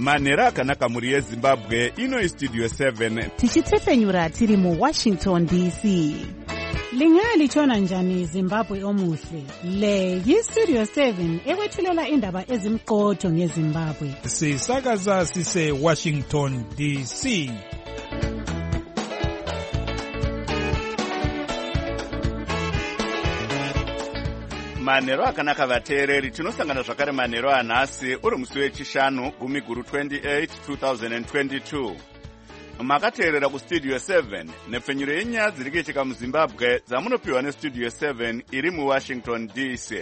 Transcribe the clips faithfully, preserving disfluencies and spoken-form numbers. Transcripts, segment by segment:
manhero akanaka muri yezimbabwe. Ino Studio seven tichitefenyura tiri mu Washington D C. Lingalitshona njani Zimbabwe omuhle? Le yi-Studio seven ekwethulela indaba ezimqotho ngeZimbabwe. Sisakaza sise Washington D C. manhero akanaka vateereri. Tinosangana zvakare manhero anhasi uri musi wechishanu gumi guru twenty-eight twenty twenty-two. Makateerera kustudio seven nepfenyuro yenyaya dziri kuitika muZimbabwe dzamunopiwa nestudio seven iri muWashington D C.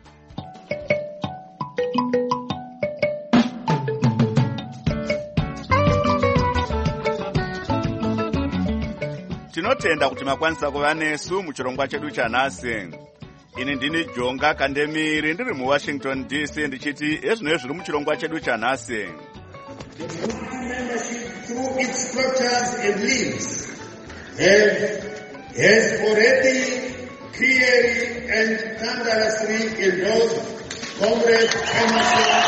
Tinotenda kuti makwanisa kuva nesu muchirongwa chedu chanhasi. Ini ndini Jonga Kandemiri ndiri muWashington D C ndichiti ezvino zviri muchirongwa chedu chanhasi. Through its structures and limbs have, has already clearly and thunderously endorsed Comrade Emerson.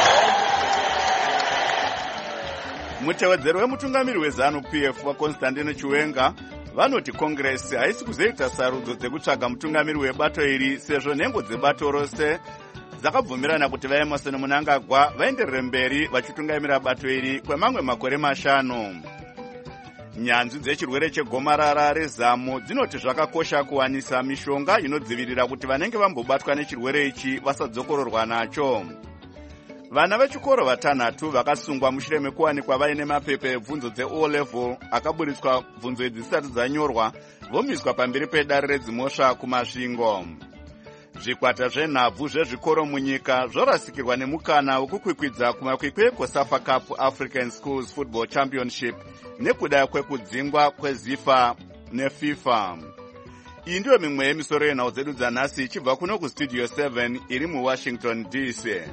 Mutevedzeri wemutungamiri weZanu-P F waConstantino Chiwenga vanoti Congress haisi kuzoita sarudzo dzekutsvaga mutungamiri webato iri sezvo nhengo dzebato rose dzakabvumirana kuti vaEmerson Mnangagwa vaenderere mberi vachitungamira bato iri kwemamwe makore mashanu. Nyanzvi dzechirwere chegomarara reZamu dzinoti zvakakosha kuwanisa mishonga inodzivirira kuti vanenge vambobatwa nechirwere ichi vasadzokororwa nacho. Vana vechikoro vatanhatu vakasungwa mushure mekuwanikwa vaine mapepa ebvunzo dze-O level akaburitswa bvunzo idzi dzisati dzanyorwa vomiswa pamberi pedare redzimhosva kumasvingo. Zvikwata zvenhabvu zvezvikoro munyika zvorasikirwa nemukana wekukwikwidza kumakwikwi eCOSAFA Cup African Schools Football Championship nekuda kwekudzingwa kweZIFA neFIFA. Iyi ndiyo mimwe yemisoro yenhau dzedu dzanhasi ichibva kuno kustudio seven iri muWashington D C.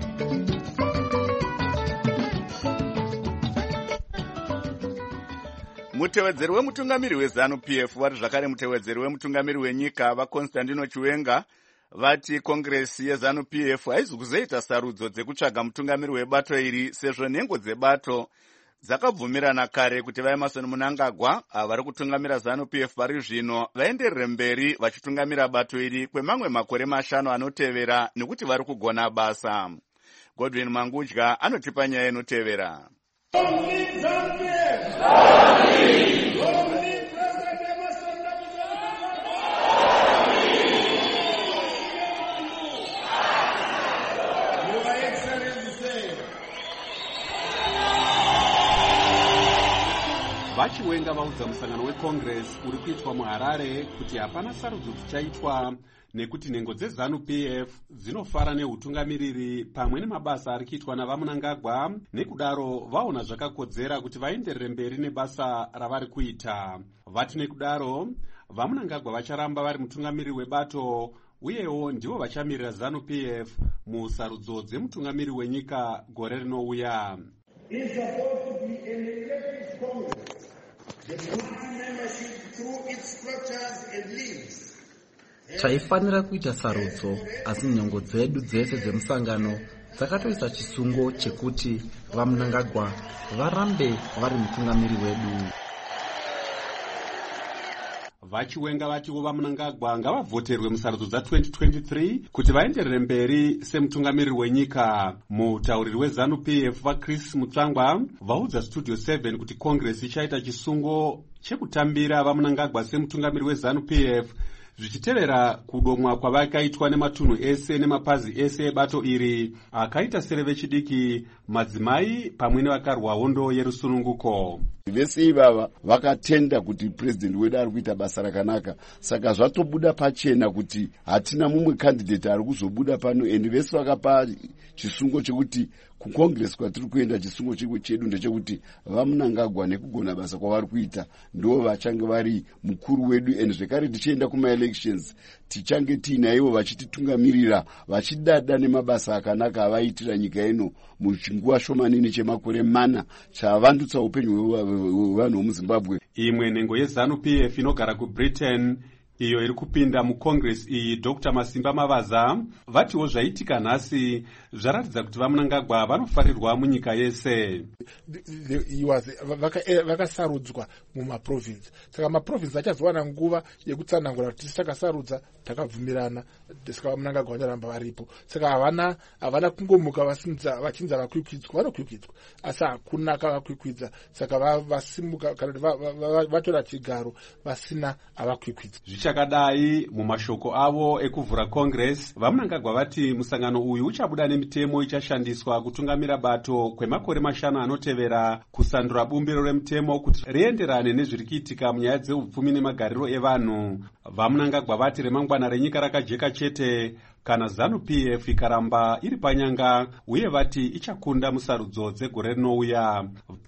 Mutevedzeri wemutungamiri weZanu-P F vari zvakare mutevedzeri wemutungamiri wenyika vaConstantino Chiwenga vati Congress yeZanu-P F haizi kuzoita sarudzo dzekutsvaga mutungamiri webato iri sezvo nhengo dzebato dzakabvumirana kare kuti vaEmerson Mnangagwa vari kutungamira ZANU-P F vari zvino vaenderere mberi vachitungamira bato iri kwemamwe makore mashanu anotevera nekuti vari kugona basa. Godwin Mangudya anotipa nyaya inotevera. Vachiwenga vaudza musangano weCongress uri kuitwa muHarare kuti hapana sarudzo dzichaitwa nekuti nhengo dzeZanu-P F dzinofara neutungamiriri pamwe nemabasa ari kuitwa navaMnangagwa, nekudaro vaona zvakakodzera kuti vaenderere mberi nebasa ravari kuita. Vati nekudaro vaMnangagwa vacharamba vari mutungamiri webato uyewo ndivo vachamirira ZANU-P F musarudzo dzemutungamiri wenyika gore rinouya. Is supposed to be an elected Congress. The membership through its structures and limbs. Taifanira kuita sarudzo, asi nhengo dzedu dzese dzemusangano dzakatoisa chisungo chekuti vaMnangagwa varambe vari mutungamiri wedu. Vachiwenga vatiwo vaMnangagwa ngavavhoterwe musarudzo dza-twenty twenty-three kuti vaenderere mberi semutungamiri wenyika. Mutauriri weZanu-P F vaChris Mutsvangwa vaudza Studio seven kuti Congress ichaita chisungo chekutambira vaMnangagwa semutungamiri weZanu-P F zvichitevera kudomwa kwavakaitwa nematunhu ese nemapazi ese ebato iri akaita sereve chidiki, madzimai pamwe nevakarwa hondo yerusununguko. Vese ivava vakatenda kuti president wedu ari kuita basa rakanaka, saka zvatobuda pachena kuti hatina mumwe candidate ari kuzobuda pano, ende vese vakapa chisungo chekuti kuCongress kwatiri kuenda chisungo chedu ndechekuti vaMnangagwa nekugona basa kwavari kuita ndo vachange vari mukuru wedu, ende zvekare tichienda kumaelections tichange tiinaivo vachititungamirira vachidada nemabasa akanaka avaitira nyika ino muchinguva shomanini chemakore mana chavandutsa upenyu hwevanhu vemuZimbabwe. Imwe nhengo yeZanu-P F inogara kuBritain iyo iri kupinda mucongress iyi Dr Masimba Mavaza vatiwo zvaitika nhasi zvaratidza kuti vaMnangagwa vanofarirwa munyika yese. Vakasarudzwa mumaprovince, saka maprovince achazowana nguva yekutsanangura kuti takasarudza takabvumirana, saka vaMnangagwa vanoramba varipo. Saka havana havana kungomuka vasinza vachinza vakwikwidzwa, vanokwikwidzwa asi hakuna kavakwikwidza, saka vasimuka kana vatora chigaro vasina avakwikwidzwa. Zvichakadai mumashoko avo ekuvhura congress, vaMnangagwa vati musangano uyu uchabuda nemitemo ichashandiswa kutungamira bato kwemakore mashanu anotevera kusandura bumbiro remutemo kuti rienderane nezviri kuitika munyaya dzeupfumi nemagariro evanhu. VaMnangagwa vati remangwana renyika rakajeka chete kana ZANU-P F ikaramba iri panyanga, uye vati ichakunda musarudzo dzegore rinouya.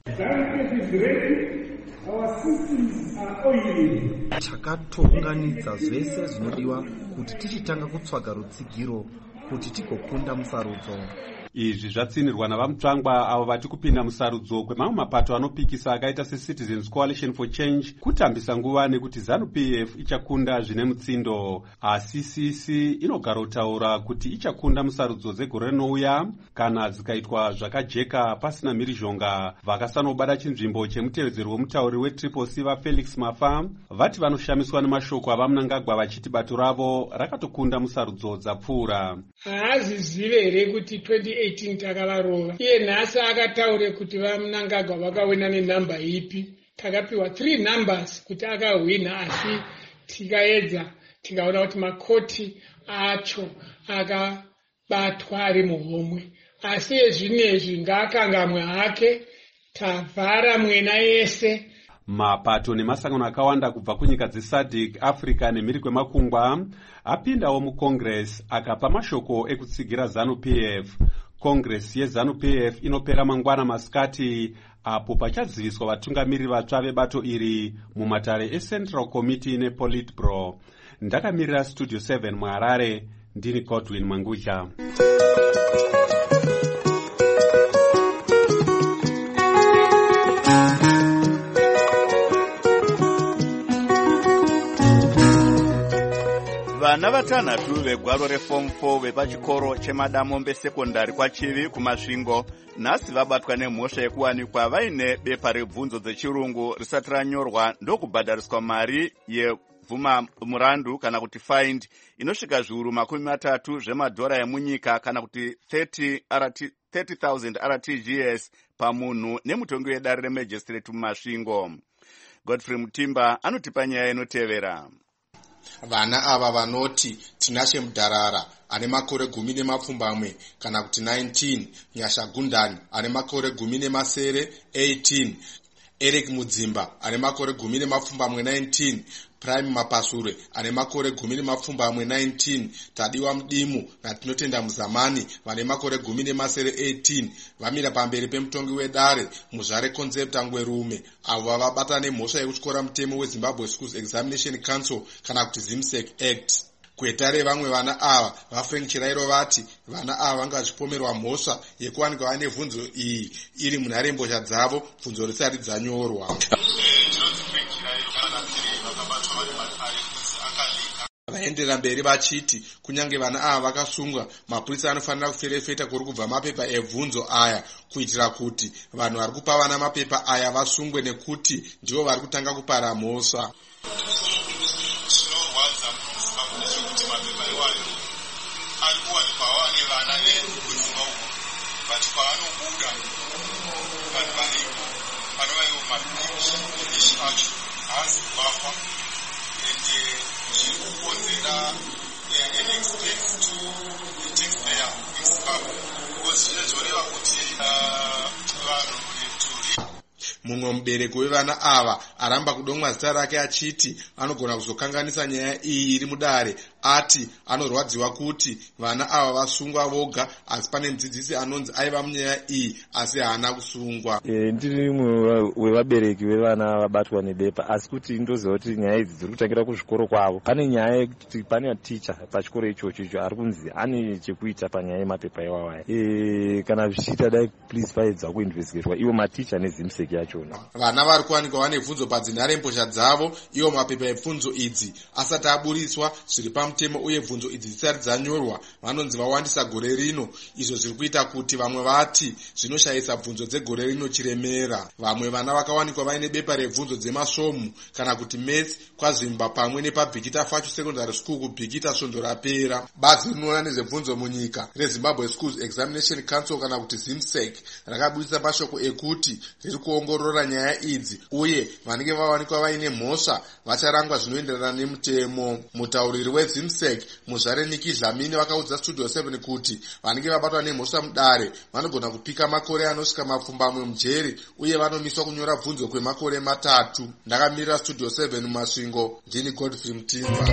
Takatounganidza zvese zvinodiwa kuti tichitanga kutsvaga rutsigiro kuti tigokunda musarudzo. Izvi zvatsinirwa navamutsvangwa avo vati kupinda musarudzo kwemamwe mapato anopikisa akaita seCitizens Coalition for Change kutambisa nguva nekuti ZANU-P F ichakunda zvine mutsindo. Asi C C inogara kutaura kuti ichakunda musarudzo dzegore rinouya kana dzikaitwa zvakajeka pasina mhirizhonga. Vakasanobada chinzvimbo chemutevedzeri wemutauri weTriple C vaFelix Mafa vati vanoshamiswa nemashoko avaMnangagwa vachiti bato ravo rakatokunda musarudzo dzapfuura. Haazizive here kuti twenty eighteen takavarova. Iye nhasi akataure kuti vaMnangagwa vakawina nenhamba ipi. Takapiwa three numbers kuti akahwina, asi tikaedza tikaona kuti makoti acho akabatwa ari muhomwe. Asi ezvinezvi ngaakangamwe hake, tavhara mwena yese. Mapato nemasangano akawanda kubva kunyika dzeSADC, Africa nemhiri kwemakungwa apindawo mucongress akapa mashoko ekutsigira ZANU-P F. Congress yeZANU-P F inopera mangwana masikati apo pachaziviswa vatungamiriri vatsva vebato iri mumatare eCentral Committee nePolitburo. Ndakamirira Studio seven muHarare, ndini Godwin Mangudya. Vana vatanhatu vegwaro reform four vepachikoro cheMadamombe sekondari kwaChivi kumasvingo nhasi vabatwa nemhosva yekuwanikwa vaine bepa rebvunzo dzechirungu risati ranyorwa ndokubhadhariswa mari yebvuma murandu kana kuti find inosvika zviuru makumi matatu zvemadhora emunyika kana kuti thirty thousand R T G S pamunhu nemutongi wedare reMagistrate mumasvingo. Godfrey Mutimba anotipa nyaya inotevera. Vana ava vanoti Tinashe Mudharara ane makore gumi nemapfumbamwe kana kuti nineteen, Nyasha Gundani ane makore gumi nemasere eighteen, Eric Mudzimba ane makore gumi nemapfumbamwe nineteen, Prime Mapasure ane makore gumi nemapfumbamwe nineteen, Tadiwa Mudimu naTinotenda Muzamani vane makore gumi nemasere eighteen vamira pamberi pemutongi wedare Muzvare Concept Ngwerume, avo vavabata nemhosva yekutyora mutemo weZimbabwe Schools Examination Council kana kuti ZIMSEC Act. Kwetare vamwe vana ava vaFrank Chirairo vati vana ava vanga vachipomerwa mhosva yekuwanikwa vane bvunzo iyi iri munharembozha dzavo bvunzo risati dzanyorwa. Vaenderera mberi vachiti kunyange vana ava vakasungwa, mapurisa anofanira kuferefeta kuri kubva mapepa ebvunzo aya kuitira kuti vanhu vari kupa vana mapepa aya vasungwe nekuti ndivo vari kutanga kupara mhosva. Mumwe mubereki wevana ava aramba kudomwa zita rake achiti anogona kuzokanganisa nyaya iyi iri mudare ati anorwadziwa kuti vana ava vasungwa voga, asi pane mudzidzisi anonzi aiva munyaya iyi asi haana kusungwa. E, ndiri mumwe wevabereki vevana vabatwa nebepa, asi kuti ndoziva kuti nyaya idzi dziri kutangira kuzvikoro kwavo. Pane nyaya yekuti pane ticha pachikoro ichocho icho ari kunzi ane chekuita panyaya yemapepa iwawaya. E, kana zvichiita dai please vaedza kuinvestigatwa ivo maticha nezimseki yachona. Vana vari kuwanikwa vane bvunzo padzinharembozha dzavo iwo mapepa ebvunzo idzi asati aburiswa zviri pamutemo, uye bvunzo idzi dzisati dzanyorwa vanonzi vawandisa gore rino. Izvo zviri kuita kuti vamwe vati zvinoshayisa bvunzo dzegore rino chiremera. Vamwe vana vakawanikwa vaine bepa rebvunzo dzemasvomu kana kuti maths kwazvimba pamwe nepabhikita facho secondary school kubhikita svondo rapera. Bazi rinoona nezvebvunzo munyika reZimbabwe Schools Examination Council kana kuti ZIMSEC rakabudisa mashoko ekuti riri kuongorora nyaya idzi, uye vanenge vawanikwa vaine mhosva vacharangwa zvinoenderana nemutemo. Mutauriri weZIMSEC Muzvare Niki Dlamini vakaudza Studio seven kuti vanenge vabatwa nemhosva mudare vanogona kupika makore anosvika mapfumbamwe mujeri, uye vanomiswa kunyora bvunzo kwemakore matatu. Ndakamirira Studio seven mumasvingo, ndini Godfrey Mutimba.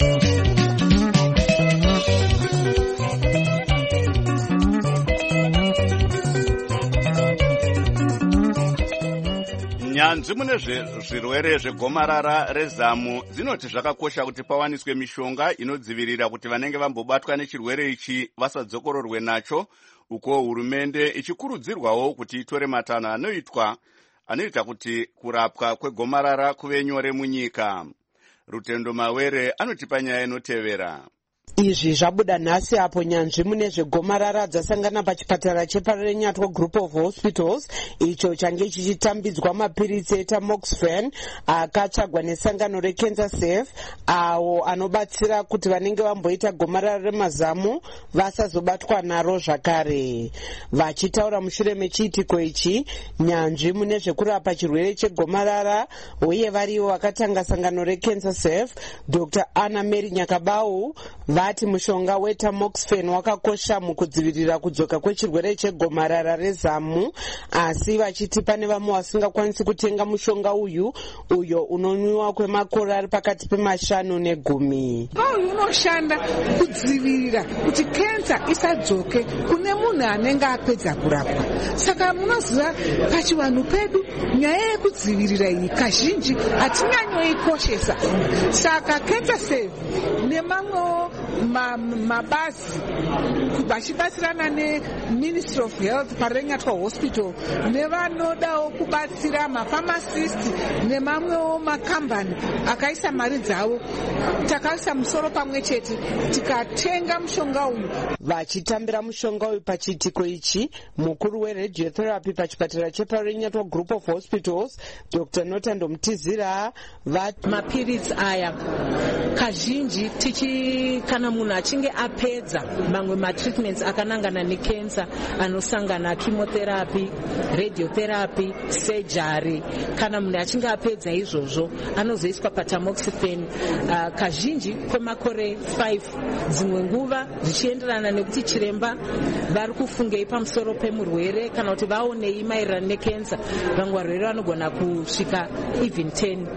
Nyanzvi mune zvirwere zvegomarara rezamu dzinoti zvakakosha kuti pawaniswe mishonga inodzivirira kuti vanenge vambobatwa nechirwere ichi vasadzokororwe nacho, uko hurumende ichikurudzirwawo kuti itore matanho anoitwa anoita kuti kurapwa kwegomarara kuve nyore munyika. Rutendo Mawere anotipa nyaya inotevera. Izvi zvabuda nhasi apo nyanzvi mune zvegomarara dzasangana pachipatara cheParenyatwa Group of Hospitals icho change chichitambidzwa mapiritsi etamoxifen akatsvagwa nesangano reCancer Safe awo anobatsira kuti vanenge vamboita gomarara remazamu vasazobatwa naro zvakare. Vachitaura mushure mechiitiko ichi, nyanzvi mune zvekurapa chirwere chegomarara uye variwo vakatanga sangano reCancer Safe Doctor Anna Mary Nyakabau vati mushonga wetamoxifen wakakosha mukudzivirira kudzoka kwechirwere chegomarara rezamu, asi vachiti pane vamwe vasingakwanisi kutenga mushonga uyu uyo unonwiwa kwemakore ari pakati pemashanu negumi. Uyu unoshanda kudzivirira kuti kensa isadzoke kune munhu anenge apedza kurapwa. Saka munoziva pachivanhu pedu nyaya yekudzivirira iyi kazhinji hatinyanyoikoshesa. Saka Cancer Safe nemamwewo mabazi vachibatsirana neMinistry of Health Parenyatwa Hospital nevanodawo kubatsira mapharmacist nemamwewo makambani akaisa mari dzavo, takaisa musoro pamwe chete tikatenga mushonga uyu. Vachitambira mushonga uyu pachiitiko ichi, mukuru weradiotherapy pachipatara cheParenyatwa Group of Hospitals Doctor Notando Mutizira vati mapiritsi aya kazhinji tichi kana munhu achinge apedza mamwe matreatments akanangana nekensa anosangana chemotherapy, radiotherapy, surgery, kana munhu achinge apedza izvozvo anozoiswa patamoxifen uh, kazhinji kwemakore five, dzimwe nguva zvichienderana nekuti chiremba vari kufungei pamusoro pemurwere kana kuti vaonei maererano nekensa. Vamwe varwere vanogona kusvika even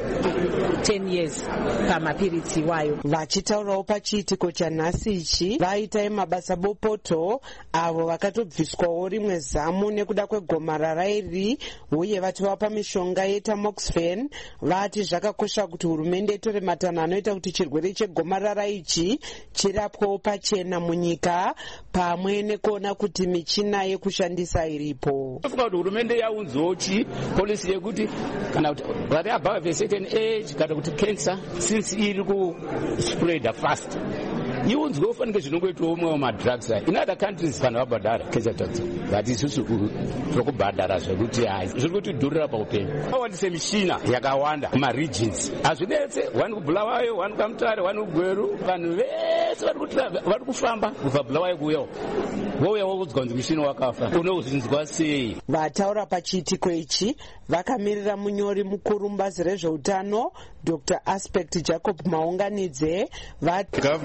ten years pamapiritsi iwayo. Vachitaurawo pachiitiko chanhasi ichi, vaita mabasa bopoto avo vakatobviswawo rimwe zamu nekuda kwegomarara iri, uye vati vapa mishonga yetamoxifen vati zvakakosha kuti hurumende itore matanho anoita kuti chirwere chegomarara ichi chirapwewo pachena munyika, pamwe nekuona kuti michina yekushandisa iripo. Tofunga kuti hurumende yaunzwawo chi policy yekuti kana kuti vari above a certain age kana kuti cancer since iri ku spread fast iunzwe ufanike zvinongoitwa umwe wamadrugs aya. In other countries vanhu vabhadhara cancer drugs, but isusu tokubhadhara zvekuti hai zviri kutidhurira paupenyu. Vawandise mishina yakawanda kumaregions, hazvinetse wani kubhulawayo, wani kukamutare, wani kugweru, vanhu vese vari kufamba kubva bhulawayo kuuyawo wouya wokudzwa kunzi mushina wakafa, unouzinzwa sei? Vataura pachiitiko ichi vakamirira munyori mukuru mubazi rezveutano Doctor Aspect Jacob Maunganidze vati government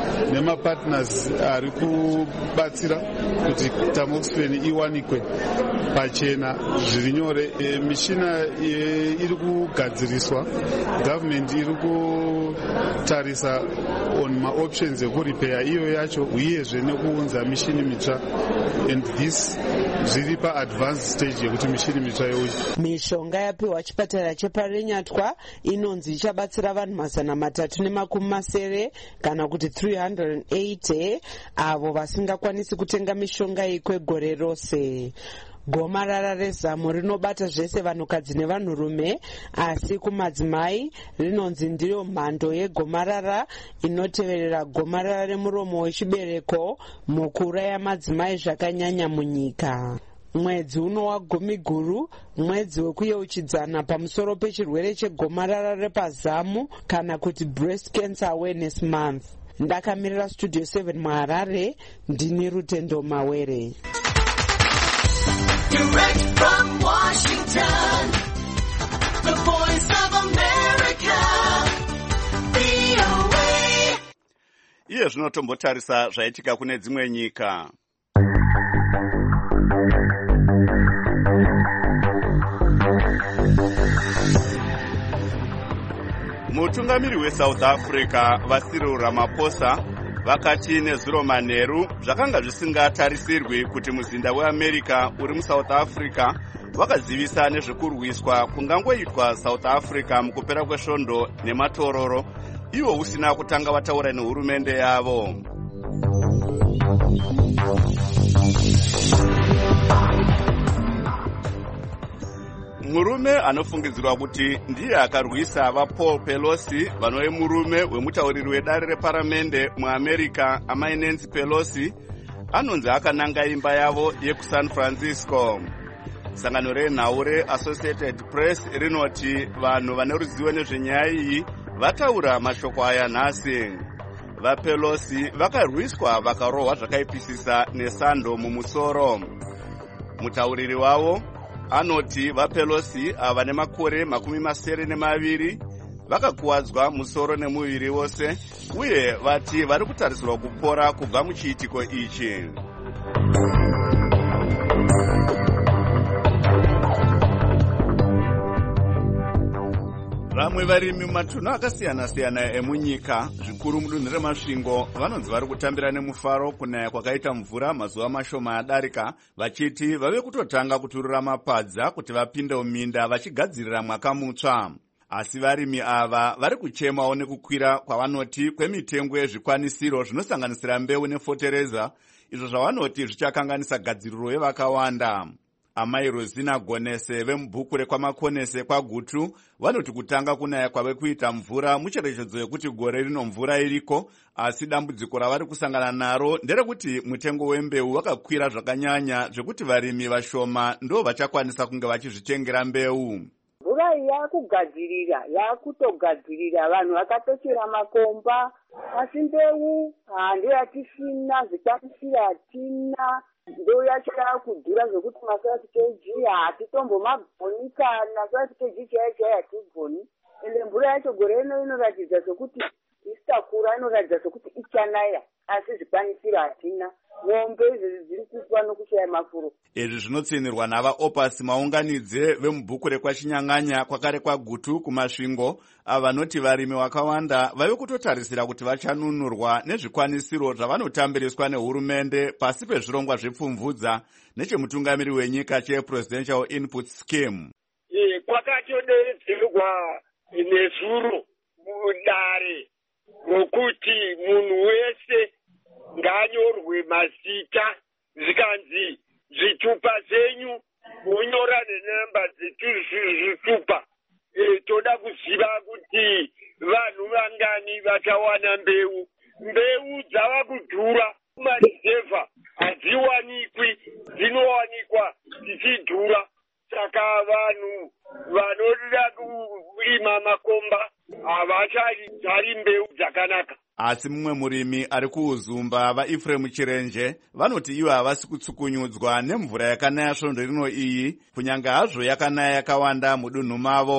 nemapartners ari kubatsira kuti tamoxifen iwanikwe pachena zviri nyore. E, mishina e, iri kugadziriswa, government iri kutarisa on maoptions ekuripeya iyo yacho uyezve nekuunza mishini mitsva, and this zviri paadvanced stage yekuti mishini mitsva youya. Mishonga yapiwa chipatara cheparenyatwa inonzi ichabatsira vanhu mazana matatu nemakumi masere kana kuti three hundred eighty avo vasingakwanisi kutenga mishonga iyi kwegore rose. Gomarara rezamu rinobata zvese vanhukadzi nevanhurume, asi kumadzimai rinonzi ndiyo mhando yegomarara inoteverera gomarara remuromo wechibereko mukuuraya madzimai zvakanyanya munyika. Mwedzi uno wagumi guru, mwedzi wekuyeuchidzana pamusoro pechirwere chegomarara repazamu kana kuti breast cancer awareness month. Ndakamirira studio seven muHarare, ndini Rutendo Mawere. Direct from Washington, the voice of America, V O A. Iye zvinotombotarisa zvaitika kune dzimwe nyika. Mutungamiri weSouth Africa Cyril Ramaphosa vakati nezuro manheru zvakanga zvisingatarisirwi kuti muzinda weAmerica uri muSouth Africa vakazivisa nezvekurwiswa kungangoitwa South Africa mukupera kwesvondo nematororo, iwo usina kutanga vataura nehurumende yavo. Murume anofungidzirwa kuti ndiye akarwisa vaPaul Pelosi, vanove murume wemutauriri wedare reparamende muAmerica amai Nancy Pelosi, anonzi akananga imba yavo yekuSan Francisco. Sangano renhau reAssociated Press rinoti vanhu vane ruzivo nezvenyaya iyi vataura mashoko aya nhasi. VaPelosi vakarwiswa vakarohwa zvakaipisisa nesando mumusoro. Mutauriri wavo anoti vaPelosi ava nemakore makumi masere nemaviri vakakuwadzwa musoro nemuviri wose, uye vati vari kutarisirwa kupora kubva muchiitiko ichi. Vamwe varimi mumatunhu akasiyana-siyana emunyika, zvikuru mudunhu remasvingo, vanonzi vari kutambira nemufaro kunaya kwakaita mvura mazuva mashoma adarika, vachiti vave kutotanga kuturura mapadza kuti vapinde muminda vachigadzirira mwaka mutsva. Asi varimi ava vari kuchemawo nekukwira kwavanoti kwemitengo yezvikwanisiro zvinosanganisira mbeu nefotereza, izvo zvavanoti zvichakanganisa gadziriro yevakawanda. Amai Rosina Gonese vemubhuku rekwamakonese kwaGutu vanoti kutanga kunaya kwave kuita mvura mucherechedzo yekuti gore rino mvura iriko, asi dambudziko ravari kusangana naro nderekuti mutengo wembeu wakakwira zvakanyanya zvekuti varimi vashoma ndo vachakwanisa kunge vachizvitengera mbeu. Mvura yakugadzirira yakutogadzirira vanhu vakatochera makomba, asi mbeu hando yatisina, zvikwanisiro hatina. Mbeu yacho yakudhura zvokuti masati keji hatitombomagoni kana masati keji chaiyo chaiyo hatigoni. Ende mvura yacho gore rino inoratidza sokuti isitakura, inoratidza sokuti ichanaya, asi zvikwanisiro hatina. Mombe izvi dziri kufa nokushaya mafuro. Izvi zvinotsinirwa navaOpasi Maunganidze vemubhuku rekwaChinyang'anya kwakare kwaGutu kumasvingo, avanoti varimi vakawanda vave kutotarisira kuti vachanunurwa nezvikwanisiro zvavanotambiriswa nehurumende pasi pezvirongwa zvepfumvudza nechemutungamiri wenyika chePresidential Input Scheme. E, kwakatodedzerwa nezuro mudare rokuti munhu wese nganyorwe mazita, zvikanzi zvitupa zenyu munyora nenamba dzezvitupa. E, toda kuziva kuti vanhu vangani vachawana mbeu. Mbeu dzava kudhura, marizevha hadziwanikwi, dzinowanikwa dzichidhura. Saka vanhu vanoda kurima makomba havachadzari mbeu dzakanaka. Asi mumwe murimi ari kuuzumba vaEfrem Chirenje vanoti ivo havasi kutsukunyudzwa nemvura yakanaya svondo rino iyi, kunyanga hazvo yakanaya yakawanda mudunhu mavo.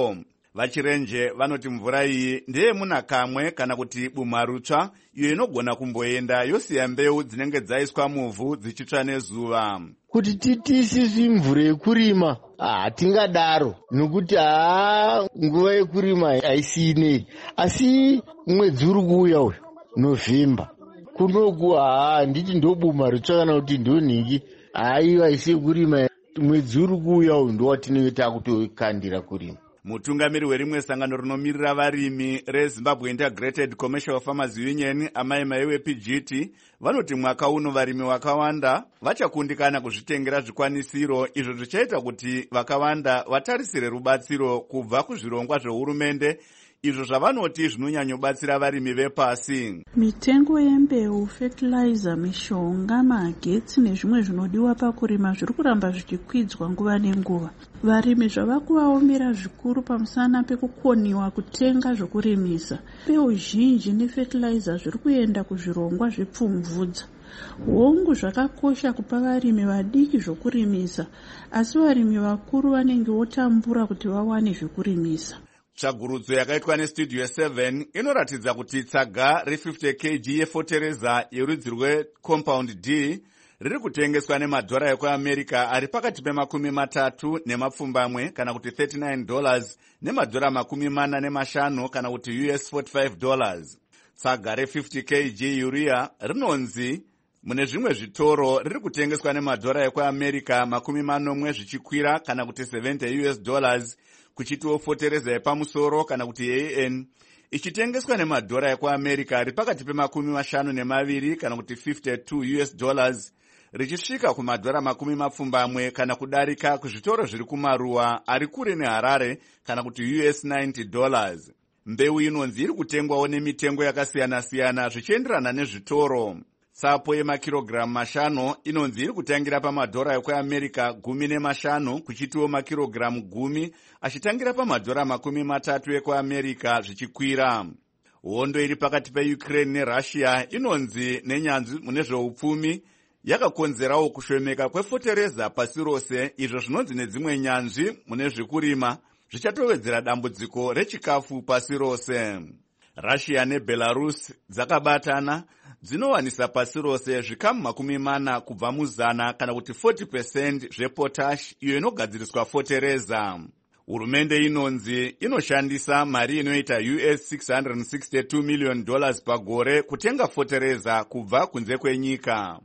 Vachirenje vanoti mvura iyi ndeyemuna kamwe kana kuti bumharutsva iyo inogona kumboenda yosiya mbeu dzinenge dzaiswa muvhu dzichitsva nezuva. Kuti titisisi mvura yekurima hatingadaro nokuti haa nguva yekurima haisiyinei, asi mwedzi uri kuuya uyu Novemba kunoku haa nditi ndobumharutsva kana kuti ndonhingi haiwa haisi yekurima. Mwedzi uri kuuya uyu ndowatinenge takutokandira kurima. Mutungamiri werimwe sangano rinomirira varimi reZimbabwe Integrated Commercial Farmers Union amai maiwe P G T vanoti mwaka uno varimi vakawanda vachakundikana kuzvitengera zvikwanisiro izvo zvichaita kuti vakawanda vatarisire rubatsiro kubva kuzvirongwa zvehurumende izvo zvavanoti zvinonyanyobatsira varimi vepasi. Mitengo yembeu, fertilizer, mishonga, magetsi nezvimwe zvinodiwa pakurima zviri kuramba zvichikwidzwa nguva nenguva. Varimi zvava kuvaomera zvikuru pamusana pekukoniwa kutenga zvokurimisa. Mbeu zhinji nefertilizer zviri kuenda kuzvirongwa zvepfumvudza. Hongu zvakakosha kupa varimi vadiki zvokurimisa, asi varimi vakuru vanenge votambura kuti vawane zvokurimisa. Tsvagurudzo yakaitwa nestudio seven inoratidza kuti tsaga re-fifty kilograms yefotereza yerudzi rweCompound D riri kutengeswa nemadhora ekuamerica ari pakati pemakumi matatu nemapfumbamwe kana kuti thirty-nine dollars nemadhora makumi mana nemashanu kana kuti U S forty-five dollars. Tsaga re-fifty kilograms urea rinonzi mune zvimwe zvitoro riri kutengeswa nemadhora ekuamerica makumi manomwe zvichikwira kana kuti seventy U S dollars, kuchitiwo fotereza yepamusoro kana kuti A N ichitengeswa nemadhora ekuamerica ari pakati pemakumi mashanu nemaviri kana kuti fifty-two U S dollars, richisvika kumadhora makumi mapfumbamwe kana kudarika kuzvitoro zviri kumaruwa ari kure neHarare kana kuti U S ninety dollars. Mbeu inonzi iri kutengwawo nemitengo yakasiyana-siyana zvichienderana nezvitoro. Tsapo yemakirogiramu mashanu inonzi iri kutangira pamadhora ekuamerica gumi nemashanu kuchitiwo makirogiramu gumi achitangira pamadhora makumi matatu ekuamerica zvichikwira. Hondo iri pakati peUkraine neRussia inonzi nenyanzvi mune zveupfumi yakakonzerawo kushomeka kwefotereza pasi rose, izvo zvinonzi nedzimwe nyanzvi mune zvekurima zvichatovedzera dambudziko rechikafu pasi rose. Russia neBelarus dzakabatana dzinowanisa pasi rose zvikamu makumi mana kubva muzana kana kuti forty percent zvepotash iyo inogadziriswa fotereza. Hurumende inonzi inoshandisa mari inoita U S six hundred sixty-two million dollars pagore kutenga fotereza kubva kunze kwenyika.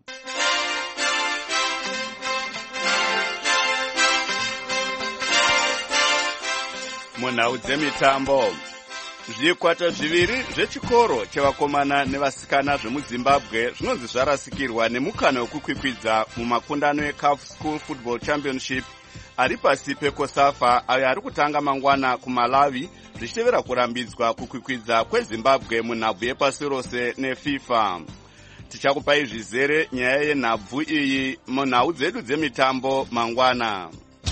Munhau dzemitambo, zvikwata zviviri zvechikoro chevakomana nevasikana zvemuZimbabwe zvinonzi zvarasikirwa nemukana wekukwikwidza mumakundano eCAF School Football Championship ari pasi peCOSAFA ayo ari kutanga mangwana kuMalawi zvichitevera kurambidzwa kukwikwidza kweZimbabwe munhabvu yepasi rose neFIFA. Tichakupai zvizere nyaya yenhabvu iyi munhau dzedu dzemitambo mangwana.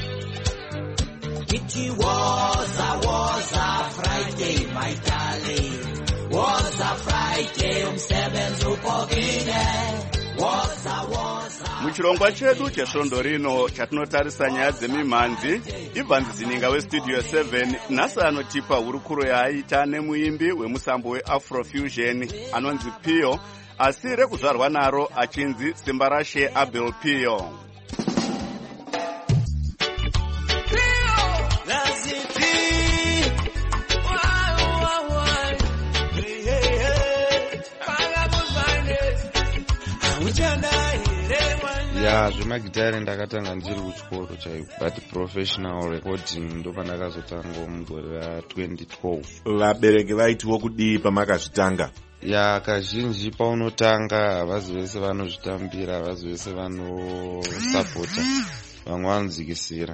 It was a, was a Friday, my darling. Was a Friday, umsebenzi upokile. Was a, was a... Muchirongwa chedu chesvondo rino chatinotarisa nyaya dzemimhanzi, Ivan Zininga weStudio seven nhasi anotipa hurukuro yaaita nemuimbi wemusambo weAfrofusion anonzi Pio, asi rekuzvarwa naro achinzi Simba Rashe Abel Pio. ya zvemagitare ndakatanga ndiri kuchikoro chaiko, but professional recording ndo pandakazotanga mugore ra-twenty twelve. Vabereki vaitiwo kudii pamakazvitanga? ya kazhinji paunotanga havazi vese vanozvitambira, havazi vese vanosapota, vamwe vanodzikisira,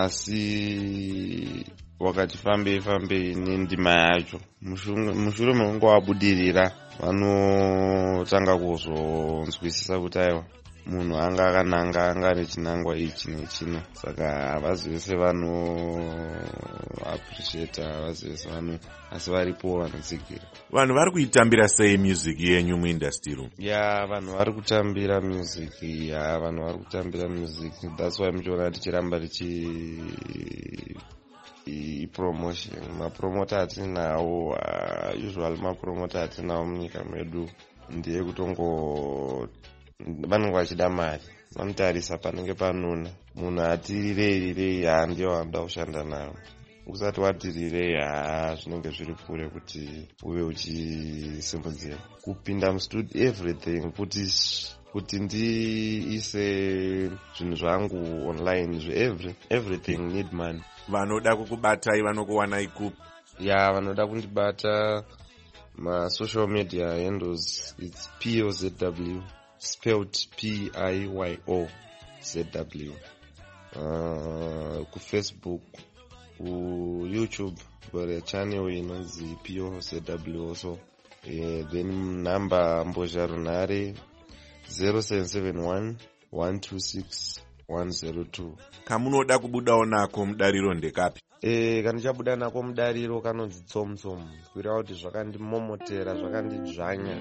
asi wakati fambei fambei nendima yacho, mushure mekunge wabudirira vanotanga kuzonzwisisa kuti aiwa munhu anga akananga anga ane chinangwa ichi nechino, saka havazi vese vano appreciate, havazi vese vano, asi varipo vanotsigira. Vanhu vari kuitambira sei music yenyu muindustry? ya vanhu vari kutambira music, ya vanhu vari kutambira music, that's why muchiona tichiramba tichi ipromotion. Mapromota atinawo uh, usual mapromota atinawo munyika medu ndiye kutongo vanenge vachida mari, vanotarisa panenge panuna. Munhu ati rirei rirei haa ndiyo vanoda kushanda nawo. Usati wati rirei haa zvinenge zviri kure kuti uve uchisimudzira. Kupinda mustudio everything kuti kuti ndiise zvinhu zvangu online zve everything need money. Vanoda kukubatai vanokuwanai kupi? Ya, vanoda kundibata ma social media handles, it's P O Z W, spelled P I Y O Z W. Uh, ku Facebook, ku YouTube, kore channel inonzi P O Z W also. Uh, then number mbozha runare zero seven seven one one two six one zero two. Kamunoda kubudawo nako mudariro ndekapi? Eh, kana chabuda nako mudariro kanonzi tsomtsom. Kuira kuti zvakandimomotera, zvakandidzvanya.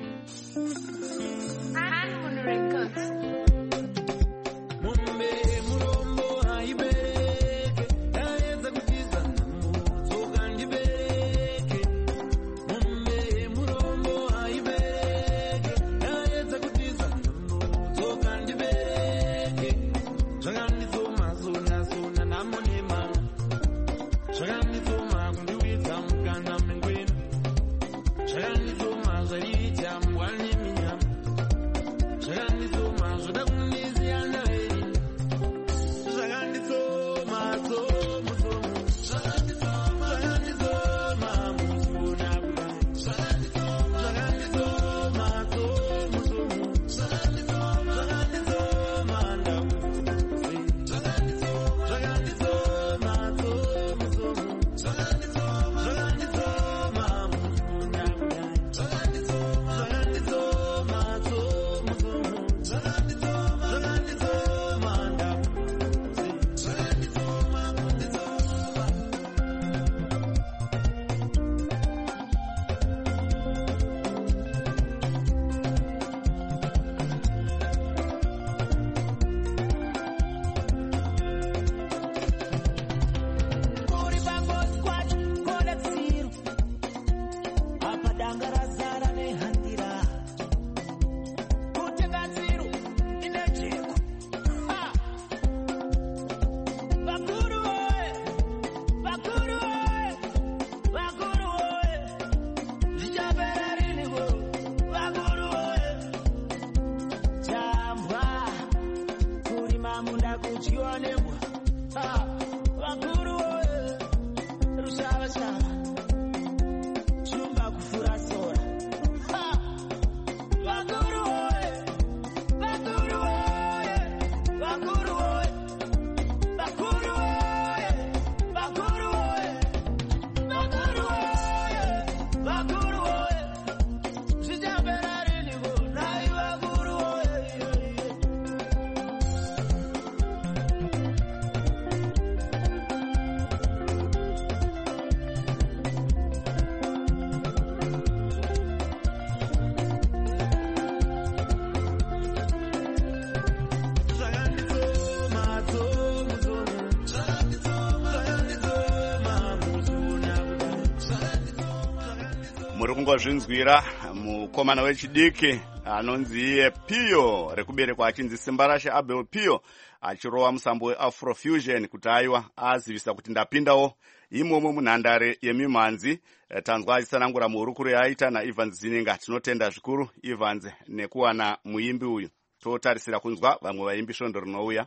Muri kungozvinzwira mukomana wechidiki anonzi iye Pio, rekuberekwa achinzi simba rashe Abel Pio, achirowa musambo weAfrofusion kuti aiwa azivisa kuti ndapindawo imomo munhandare yemimhanzi. Tanzwa achisanangura muhurukuro yaita naEvans Zininga. Tinotenda zvikuru Evans nekuwana muimbi uyu. Totarisira kunzwa vamwe vaimbi svondo rinouya.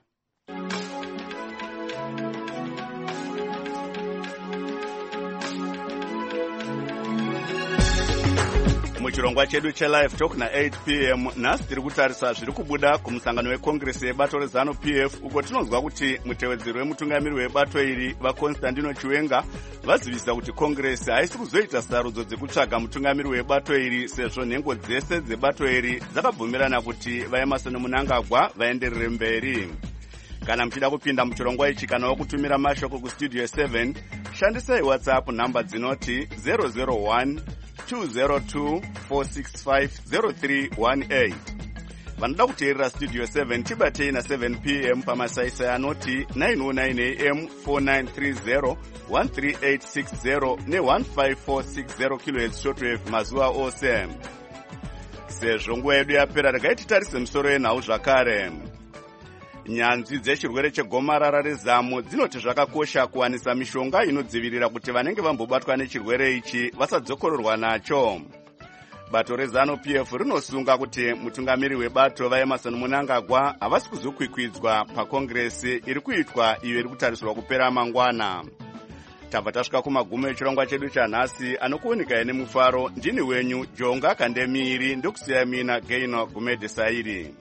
Muchirongwa chedu chelive talk na eight p m nhasi tiri kutarisa zviri kubuda kumusangano wekongresi yebato rezanu P F, uko tinonzwa kuti mutevedzeri wemutungamiri webato iri vaConstantino Chiwenga vazivisa kuti kongresi haisi kuzoita sarudzo dzekutsvaga mutungamiri webato iri sezvo nhengo dzese dzebato iri dzakabvumirana kuti vaEmerson Mnangagwa vaenderere mberi. Kana muchida kupinda muchirongwa ichi kana wakutumira mashoko kustudio seven, shandisai WhatsApp namba dzinoti zero zero one two zero two four six five zero three one eight. vanoda kuteerera studio seven tibatei na seven p m pamasaisai anoti nine oh nine a m four nine three zero one three eight six zero ne one five four six zero kilohertz shortwave mazuva ose. Sezvo nguva yedu yapera, regai titarise misoro yenhau zvakare. Nyanzvi dzechirwere chegomarara rezamu dzinoti zvakakosha kuwanisa mishonga inodzivirira kuti vanenge vambobatwa nechirwere ichi vasadzokororwa nacho. Bato rezanu P F rinosunga kuti mutungamiri webato vaEmmerson Mnangagwa havasi kuzokwikwidzwa pakongresi iri kuitwa iyo iri kutarisirwa kupera mangwana. Tabva tasvika kumagumo echirongwa chedu chanhasi, anokuoneka nemufaro. Ndini wenyu Jonga Kandemiri, ndokusiya mina Gaino Gumede Sairi.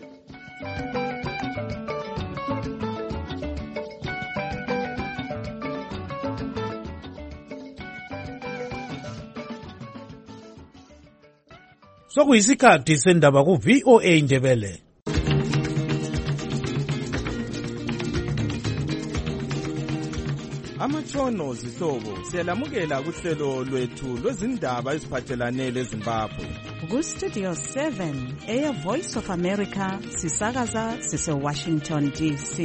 Sokuyisikhathi sendaba ku V O A Ndebele. Amatshono zihlobo siyalamukela kuhlelo lwethu lwezindaba eziphathelane leZimbabwe. Ku Studio seven, Air Voice of America, sisakaza sise Washington D C.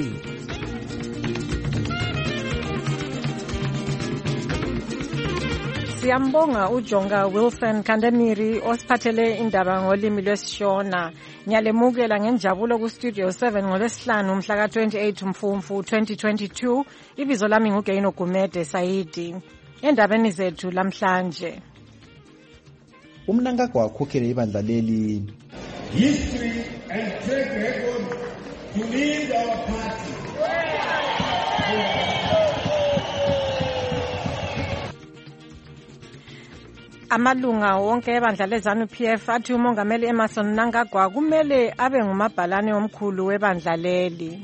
Siyambonga uJonga Wilson Kandemiri osiphathele indaba ngolimi lwesiShona. Ngiyalemukela ngenjabulo ku Studio seven ngolwesihlanu mhla ka twenty-eight Mfumfu twenty twenty-two. Ibizo lami nguGaino Gumede Saidi. Endabeni zethu lamhlanje. UMnangagwa wakhokhela ibandla leli. History and track record to lead our party. Amalunga wonke ebandla leZanu P F athi umongameli Emmerson Mnangagwa kumele abe ngumabhalane omkhulu webandla leli.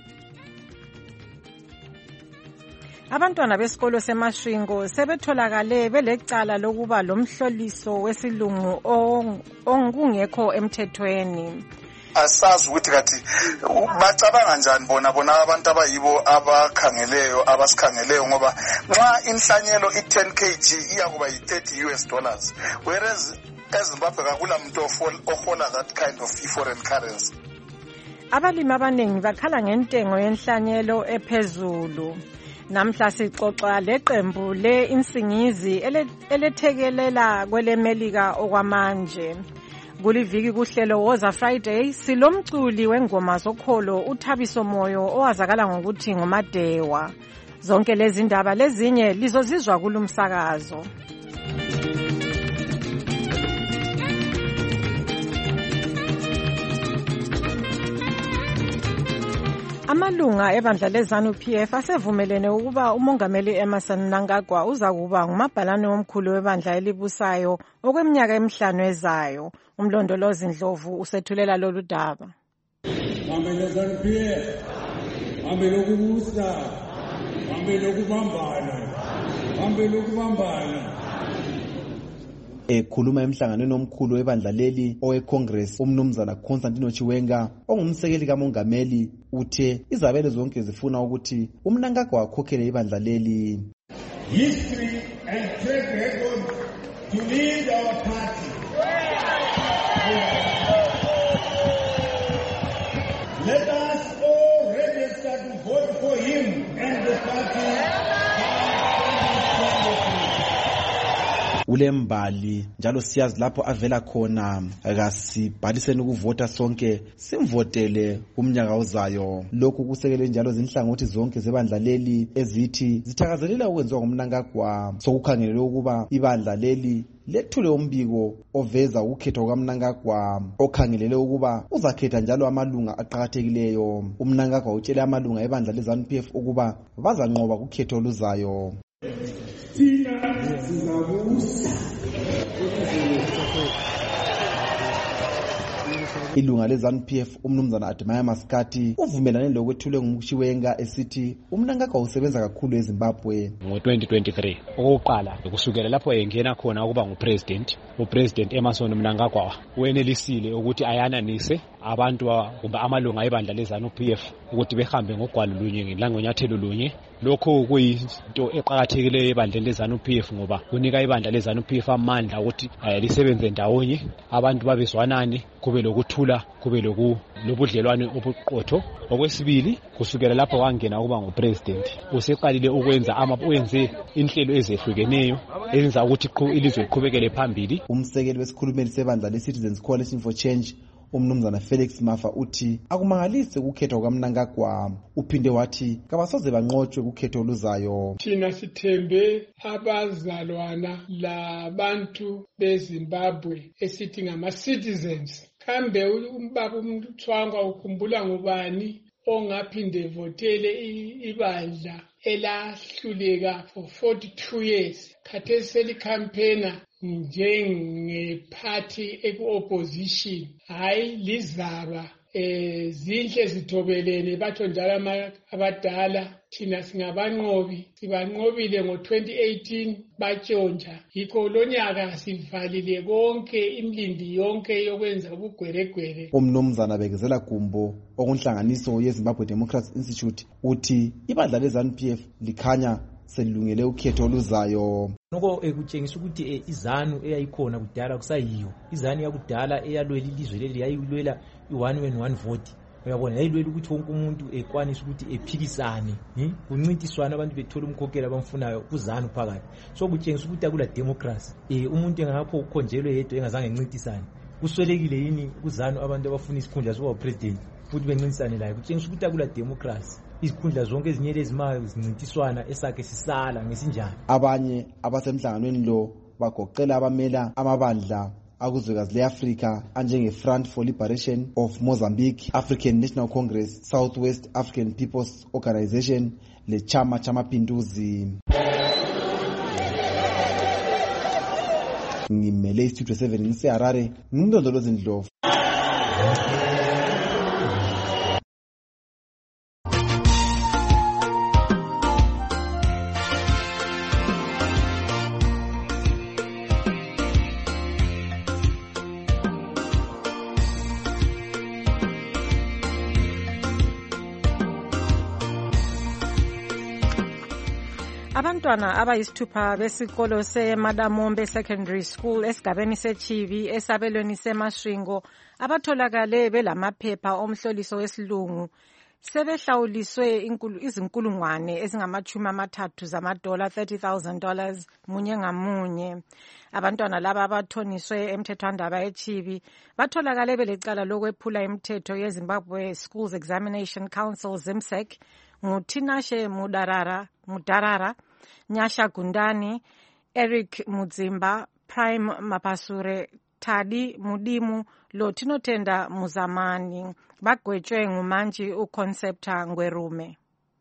Abantwana besikolo seMashwingo sebetholakale belecala lokuba lomhloliso wesilungu ongekho emthethweni. Asazi ukuthi kathi bacabanga njani bona bona abantu abayibo abakhangeleyo abasikhangeleyo ngoba nxa inhlanyelo i ten kilograms iyakuba yi thirty U S dollars, whereas eZimbabwe akula muntu ohola that kind of foreign currency. Abalimi abaningi bakhala ngentengo yenhlanyelo ephezulu. Namhla sixoxa leqembu le insingizi elethekelela kwelemelika okwamanje. Kuliviki kuhlelo Woza Friday silomculi wengoma zokholo uThabiso Moyo owazakala ngokuthi nguMadewa. Zonke lezi ndaba lezinye lizozizwa kulumsakazo. Amalunga ebandla leZanu P F asevumelene ukuba umongameli Emmerson Mnangagwa uzakuba ngumabhalane omkhulu webandla elibusayo okweminyaka emihlanu ezayo. Umlondolozi Ndlovu usethulela lolu daba. Hambe leZanu P F, hambe lokubusa, hambe lokubambana, hambe lokubambana. Ekhuluma emhlanganweni omkhulu webandla leli oweCongress, umnumzana Constantino Chiwenga ongumsekeli kamongameli uthe izabelo zonke zifuna ukuthi uMnangagwa wakhokhele ibandla leli. History and track record to lead our party. Let us all register to vote for him and the party. Ulembali njalo siyazi lapho avela khona, akasibhaliseni ukuvota sonke simvotele umnyaka ozayo. Lokhu kusekele njalo zinhlangothi zonke zebandla leli ezithi zithakazelela ukwenziwa nguMnangagwa. Sokukhangelelwe ukuba ibandla leli lethule umbiko oveza ukhetho kukaMnangagwa okhangelele ukuba uzakhetha njalo amalunga aqhakathekileyo. uMnangagwa utshele amalunga ebandla leZanu P F ukuba bazanqoba kukhetho oluzayo. Thina sizabusa. Ilunga leZanu P F umnumzana Admire Maskati uvumelane lokwethulwe nguMchiwenga esithi uMnangagwa usebenza kakhulu eZimbabwe. Ngo twenty twenty-three okokuqala kusukela lapho engena khona ukuba ngupresident, upresident Emmerson Mnangagwa wenelisile ukuthi ayananise abantu kumbe amalunga ebandla leZanu P F ukuthi behambe ngogwalo lunye ngenyathelo lunye lokho kuyinto eqakathekileyo ebandleni leZANU-P F ngoba kunika ibandla leZANU-P F amandla ukuthi lisebenze ndawonye, abantu babezwanane, kube lokuthula, kube lobudlelwane obuqotho. Okwesibili, kusukela lapho wangena ukuba ngupresident, useqalile ukwenza ama uyenze inhlelo ezehlukeneyo ezenza ukuthi ilizwe liqhubekele phambili. Umsekeli wesikhulumeli sebandla leCitizens Coalition for Change, umnumzana Felix Mafa, uthi akumangalisi ukukhethwa kwaMnangagwa. Uphinde wathi kabasoze banqotshwe ukhetho oluzayo. Thina sithembe abazalwana labantu beZimbabwe esithi ngama-citizens. Kambe umbaba uMthwangwa ukhumbula ngubani ongaphinde votele ibandla elahluleka for forty-two years, khathesi selikhampena njengephathi eku-opposition, hayi lizaba eh zinhle zithobelene batho njalo abadala. Thina singabanqobi, sibanqobile ngo twenty eighteen batshontsha, yikho lonyaka sivalile konke imlindi yonke yokwenza ubugweregwere. Umnumzana Bekezela Gumbo okunhlanganiso yeZimbabwe Democracy Institute uthi ibandla leZANU-P F likhanya selungele ukhetho oluzayo. Noko ekutshengisa ukuthi iZANU eyayikhona kudala kusayiyo, iZANU yakudala eyalwela ilizwe leli yayilwela i-one man one vote. Uyabona, yayilwela ukuthi wonke umuntu ekwanisa ukuthi ephikisane, kuncintiswana abantu bethola umkhokheli abamfunayo kuZANU phakathi. So kutshengisa ukuthi akula democracy. Eh umuntu engapho ukhonjelwe yedwa engazange encintisane. Kuswelekile yini kuZANU abantu abafuna isikhundla sokuba president ukuthi bencintisane laye? Kutshengisa ukuthi akula democracy. Izikhundla zonke ezinyele ezimayo zincintiswana esakhe sisala ngesinjani. Abanye abasemhlanganweni lo bagoqela abamela amabandla akuzwekazi leAfrika anjenge-Front for Liberation of Mozambique, African National Congress, Southwest African People's Organization leChama chaMapinduzi. Ngimele iStudio seven ngiseHarare, ngumndondolozi Ndlovu. Abantwana abayisithupha besikolo seMadamombe Secondary School esigabeni seChibi esabelweni seMashwingo abatholakale belamaphepha omhloliso wesilungu sebehlawuliswe izinkulungwane ezingamachumi amathathu zamadola thirty thousand dollars munye ngamunye. Abantwana laba abathoniswe emthethwandaba eChibi batholakale belecala lokwephula imithetho yeZimbabwe Schools Examination Council ZIMSEC nguTinashe Mudarara Mudarara, Nyasha Gundani, Eric Mudzimba, Prime Mapasure, Tadi Mudimu, Lotinotenda Muzamani, bagwetshwe ngumanji uConcepta Ngwerume.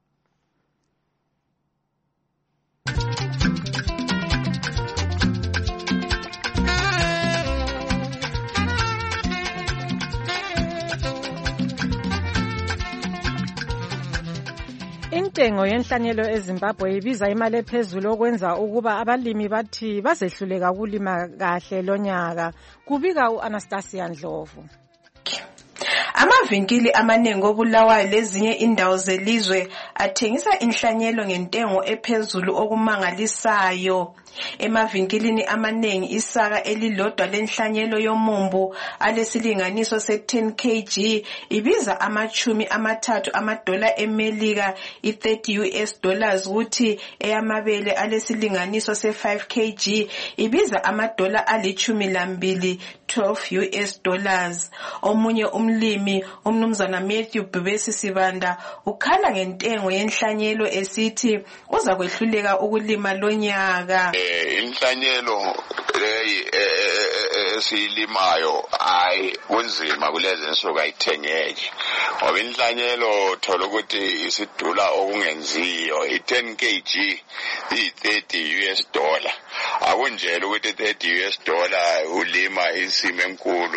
Intengo yenhlanyelo eZimbabwe ibiza imali ephezulu okwenza ukuba abalimi bathi bazehluleka ukulima kahle lonyaka. Kubika uAnastasia Ndlovu. Amavinkili amaningi obulawayo lezinye indawo zelizwe athengisa inhlanyelo ngentengo ephezulu okumangalisayo. Emavinkilini amaningi isaka elilodwa lenhlanyelo yomumbu alesilinganiso se ten kilograms ibiza amachumi amathathu amadola eMelika i-thirty U S dollars, ukuthi eyamabele alesilinganiso se five kilograms ibiza amadola alichumi lambili twelve U S dollars. Omunye umlimi umnumzana Matthew Bubesi Sibanda ukhala ngentengo yenhlanyelo esithi uza kwehluleka ukulima lonyaka. Inhlanyelo leyi esilimayo hayi kunzima kulezi nsuku ayithengeki ngoba inhlanyelo thola ukuthi isidula okungenziyo i-ten kilograms iyi-thirty U S dollar. Akunjela ukuthi thirty U S dollar ulima isimo enkulu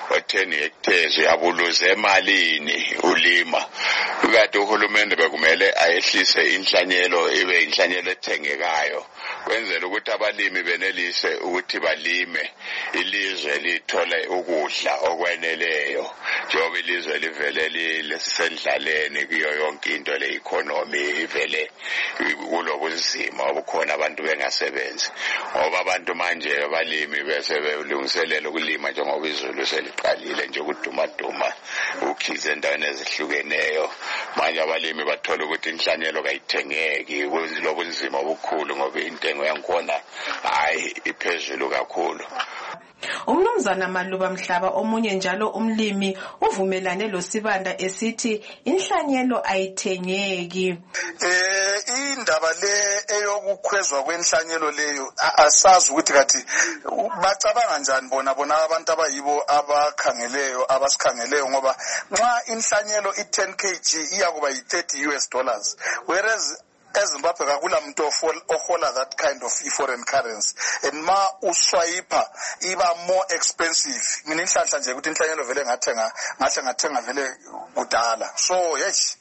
o-ten hectares uyabuluza emalini ulima. Ukade uhulumende bekumele ayehlise inhlanyelo ibe inhlanyelo ethengekayo kwenzela ukuthi abalimi benelise ukuthi balime ilizwe lithole ukudla okweneleyo njengoba ilizwe livele lisendlaleni kuyo yonke into le economy ivele kulobunzima obukhona abantu bengasebenzi ngoba abantu manje abalimi bese belungiselela ukulima njengoba izulu seliqalile nje ukudumaduma ukhize endaweni ezihlukeneyo. Manje abalimi bathola ukuthi inhlanyelo kayithengeki kulobunzima obukhulu ngoba intengo yakhona hayi iphezulu kakhulu. Umnumzana Maluba Mhlaba omunye njalo umlimi uvumelane loSibanda esithi inhlanyelo ayithengeki. Eh indaba le eyokukhwezwa kwenhlanyelo leyo asazi ukuthi kathi bacabanga kanjani bona bona abantu abayibo abakhangeleyo abasikhangeleyo ngoba nxa inhlanyelo i-ten kilograms iyakuba yi-thirty US dollars whereas eZimbabwe kakula muntu ohola that kind of foreign currency and ma uswayipa iba more expensive. Mina inhlanhla nje ukuthi inhlanyelo vele ngathenga ngahle ngathenga vele kudala so yes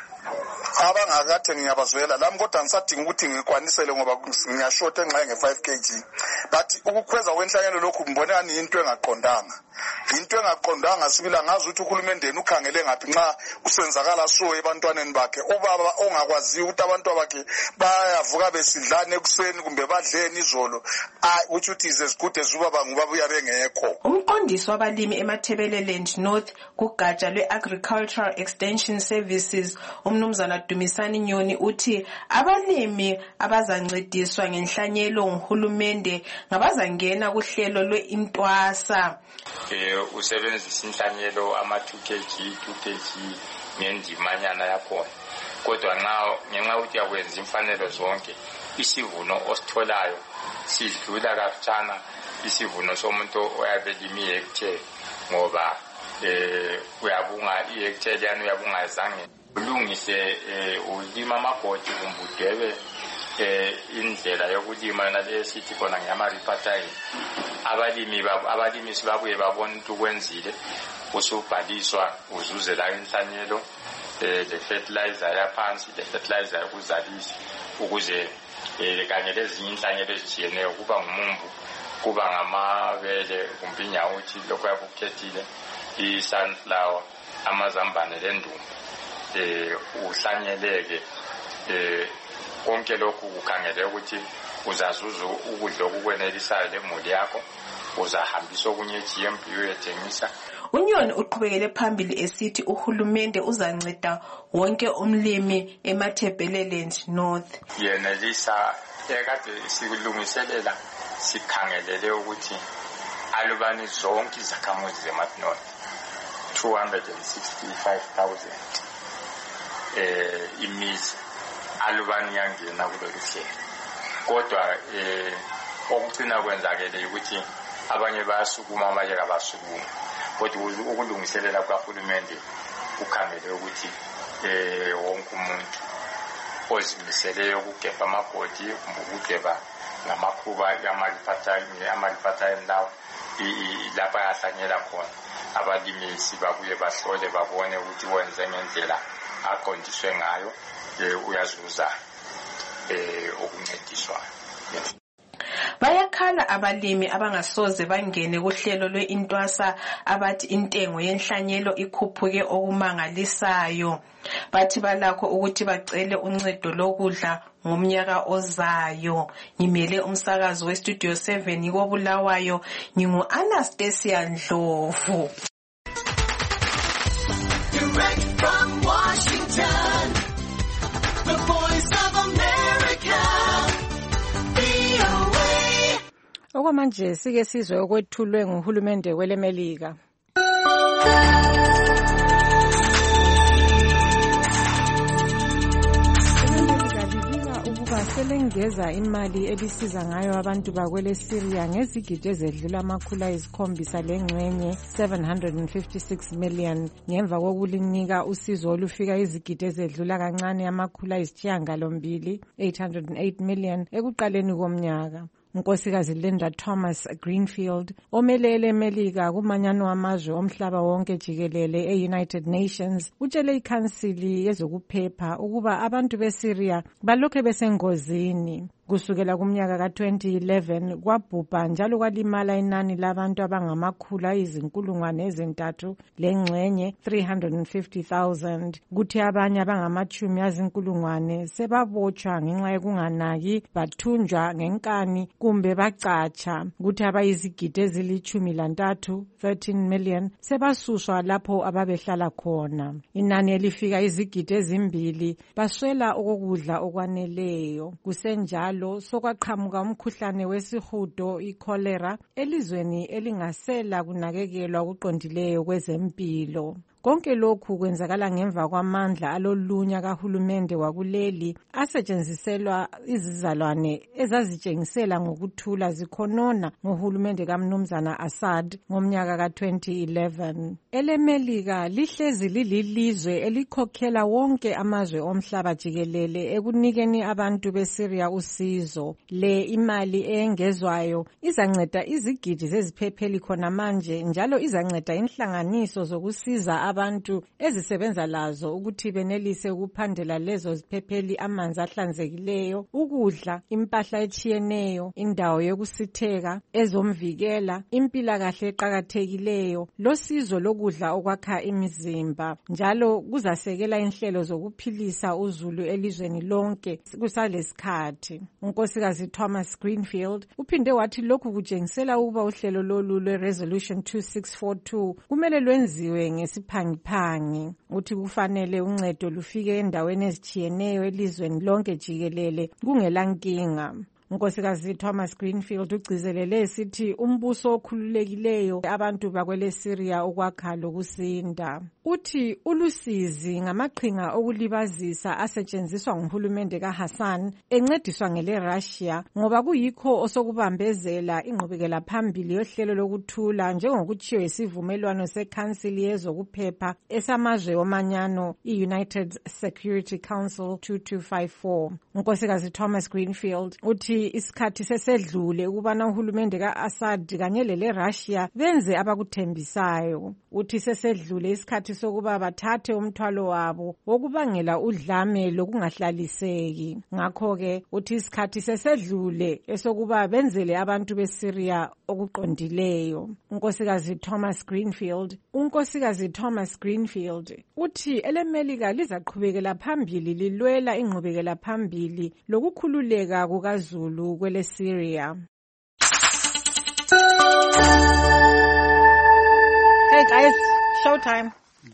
abangakathe ngiyabazwela lami kodwa ngisadinga ukuthi ngikwanisele ngoba ngiyashota enxa nge-five kilograms but ukukhweza kwenhlanyelo lokhu mbona ani into engaqondanga into engaqondanga sibila ngazi ukuthi uhulumende ukhangele ngapi nxa usenzakala so ebantwaneni bakhe ubaba ongakwazi ukuthi abantu bakhe bayavuka besidlane ekuseni kumbe badleni izolo which uthi is as good as ubaba ngubaba bengekho. Umqondisi wabalimi eMathebeleland North kugatsha lwe-Agricultural Extension Services umnumzana Dumisani Nyoni uthi abalimi abazancediswa ngenhlanyelo nguhulumende ngabazangena kuhlelo lwe-Intwasa. Eh usebenzisa inhlanyelo ama two kilograms two kilograms ngendimanyana yakhona kodwa nxa ngenxa ukuthi yakwenza imfanelo zonke isivuno ositholayo sidlula kancane isivuno somuntu oyabelima ihectare ngoba eh uyabunga ihectare yani uyabunga izange ulungise ulima amagodi kumbudebe eh indlela yokulima nalesithi khona ngiyama repartile abalimi abalimi sibabuye babona ukuthi kwenzile usubhaliswa uzuze la inhlanyelo eh the fertilizer yaphansi the fertilizer yakuzalisa ukuze eh kanye lezinye inhlanyelo ezitshiyeneyo kuba ngumumbu kuba ngamabele kumbe inyawuthi lokho yakukhethile i-sunflower amazambane lendumba eh uhlanyeleke eh konke lokhu kukhangele ukuthi uzazuza ukudla okukwenelisayo lemuli yakho uzahambisa okunye G M P uyethengisa. Unyoni uqhubekele phambili esithi uhulumende uzanceda wonke umlimi eMathebeleland North. Yenelisa ekade sikulungiselela sikhangelele ukuthi alubani zonke izakhamuzi zeMath North two hundred sixty-five thousand eh imizi alubani yangena kulolu hlelo kodwa eh okucina kwenzakele ukuthi abanye bayasukuma abanye abasukuma kodwa ukulungiselela kahulumende ukhangele ukuthi eh wonke umuntu ozimiseleyo ukugebha amagodi ukugeba ngamakhuba yamaliphathayo yamaliphathayo ndawo lapha yahlanyela khona abalimi sibabuye bahlole babone ukuthi wenze ngendlela aqondiswe ngayo uyazuza eh okuncediswa. Bayakhala abalimi abangasoze bangene kuhlelo lwe-Intwasa abathi intengo yenhlanyelo ikhuphuke okumangalisayo bathi balakho ukuthi bacele uncedo lokudla ngomnyaka ozayo. Ngimele umsakazi weStudio seven kobulawayo ngingu Anastasia Ndlovu. Direct from Washington, the Voice of America. Okwamanje sike sizwe okwethulwe nguhulumende welemelika. Selengeza imali elisiza ngayo abantu bakwele Syria ngezigidi ezedlula amakhulu ayisikhombisa lengxenye seven hundred fifty-six million ngemva kokulinika usizo olufika izigidi ezedlula kancane amakhulu ayisishiyagalombili eight hundred eight million ekuqaleni komnyaka. unkosikazi Linda Thomas Greenfield omelele eMelika kumanyano amazwe omhlaba wonke jikelele e-United Nations utshele ikhansili yezokuphepha ukuba abantu beSyria balokhe besengozini. Kusukela kumnyaka ka twenty eleven kwabhubha njalo kwalimala inani labantu abangamakhulu ayizinkulungwane ezintathu lengxenye three hundred fifty thousand. Kuthi abanye abangamachumi azinkulungwane sebabotshwa ngenxa yokunganaki, bathunjwa ngenkani kumbe bacatsha. Kuthi abayizigidi ezilichumi lantathu thirteen million sebasuswa lapho ababehlala khona. Inani elifika izigidi ezimbili baswela okokudla okwaneleyo. Kusenjalo lo sokwaqhamuka umkhuhlane wesihudo ikholera elizweni elingasela kunakekelwa okuqondileyo kwezempilo. Konke lokhu kwenzakala ngemva kwamandla alolunya kahulumende wakuleli asetshenziselwa izizalwane ezazitshengisela ngokuthula zikhonona ngohulumende kaMnumzana Assad ngomnyaka ka twenty eleven. EleMelika lihlezi lililizwe elikhokhela wonke amazwe omhlaba jikelele ekunikeni abantu beSyria usizo. Le imali eyengezwayo izanceda izigidi zeziphepheli khona manje njalo izanceda inhlanganiso zokusiza abantu ezisebenza lazo ukuthi benelise ukuphandela lezo ziphepheli amanzi ahlanzekileyo, ukudla, impahla etshiyeneyo, indawo yokusitheka, ezomvikela, impilakahle eqhakathekileyo, losizo lokudla okwakha imizimba. Njalo kuzasekela inhlelo zokuphilisa uzulu elizweni lonke kusalesikhathi. Unkosikazi Thomas Greenfield uphinde wathi lokhu kutshengisela ukuba uhlelo lolu lwe-Resolution two six four two kumele lwenziwe ngesiphangi phangi. Uthi kufanele uncedo lufike endaweni ezitshiyeneyo elizweni lonke jikelele kungelankinga. Unkosikazi Thomas Greenfield ugcizelele esithi umbuso okhululekileyo abantu bakwele Syria ukwakha lokusinda. Uthi ulusizi ngamaqhinga okulibazisa asetshenziswa nguhulumende kaHassan encediswa ngele Russia ngoba kuyikho osokubambezela ingqubekela phambili yohlelo lokuthula njengokutshiwo isivumelwano sekhansili yezokuphepha esamazwe omanyano i-United Security Council two two five four. Unkosikazi Thomas Greenfield uthi isikhathi sesedlule ukubana uhulumende ka-Assad kanye lele Russia benze abakuthembisayo. Uthi sesedlule isikhathi sokuba bathathe umthwalo wabo wokubangela udlame lokungahlaliseki. Ngakho-ke uthi isikhathi sesedlule esokuba benzele abantu beSyria okuqondileyo. Unkosikazi Thomas Greenfield Unkosikazi Thomas Greenfield uthi eleMelika lizaqhubekela phambili lilwela ingqubekela phambili lokukhululeka kukaZulu kwele Syria. Hey guys, showtime.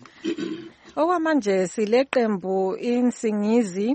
Okwamanje sileqembu insingizi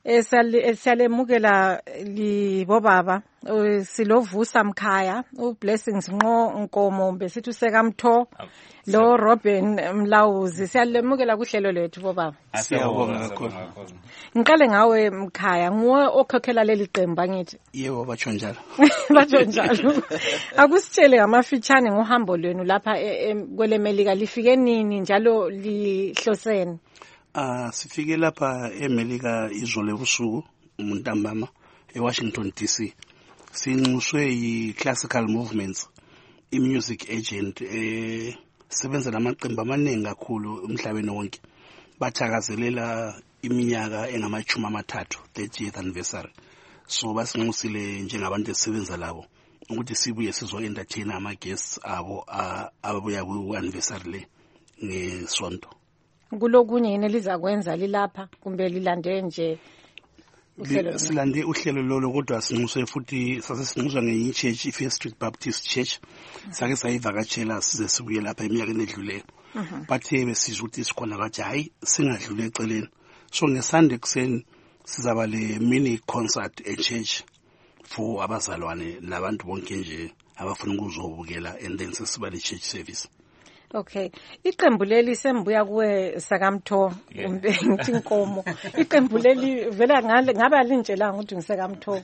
esalemukela libobaba silovusa Mkhaya, uBlessings Nqo Nkomo besithi usekamtho, lo Robin Mlawuzi. Siyalemukela kuhlelo lethu bobaba. Siyabonga kakhulu. Ngiqale ngawe Mkhaya, nguwe okhokhela leli qembu ngithi. Yebo batsho njalo. Batsho njalo. Akusitshele ngamafitshane ngohambo lwenu lapha kweleMelika, lifike nini njalo lihlosene? Ah, sifike lapha eMelika izolo ebusuku untambama eWashington D C. Sinxuswe yi-Classical Movements, i-music agent eh sebenza lamaqembu amaningi kakhulu emhlabeni wonke. Bathakazelela iminyaka engamachumi amathathu, thirtieth anniversary. So basinxusile njengabantu esisebenza labo ukuthi sibuye sizo entertain ama guests abo ababuya ku anniversary le ngesonto. Kulokunye yini elizakwenza lilapha kumbe lilande nje uhlelo? Silande uhlelo lolo kodwa sinxuswe futhi sasesinxuswa ngenye church, i-Fair Street Baptist Church. Sake sayivakatshela size sibuye lapha eminyakeni edluleyo. Bathe besizwa ukuthi sikhona bathi hayi singadlule eceleni. So ngeSunday kuseni sizaba le mini concert e church for abazalwane labantu bonke nje abafuna ukuzobukela, and then sesiba le church service. Okay, iqembu leli sembuya kuwe sakamtho kumbe ngithi Nkomo. Iqembu leli vela ngale ngaba lintshela ukuthi ngisekamtho.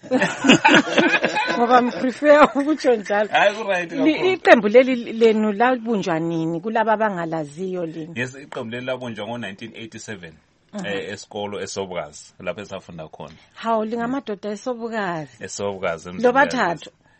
Ngoba mprefer ukutsho njalo. Hayi ku right kakhulu. Iqembu leli lenu labunjwa nini kulabo abangalaziyo lini? Yes, iqembu leli labunjwa ngo nineteen eighty-seven. Eh esikolo eSobukazi lapho esafunda khona. Hawu lingamadoda eSobukazi. eSobukazi lo bathathu.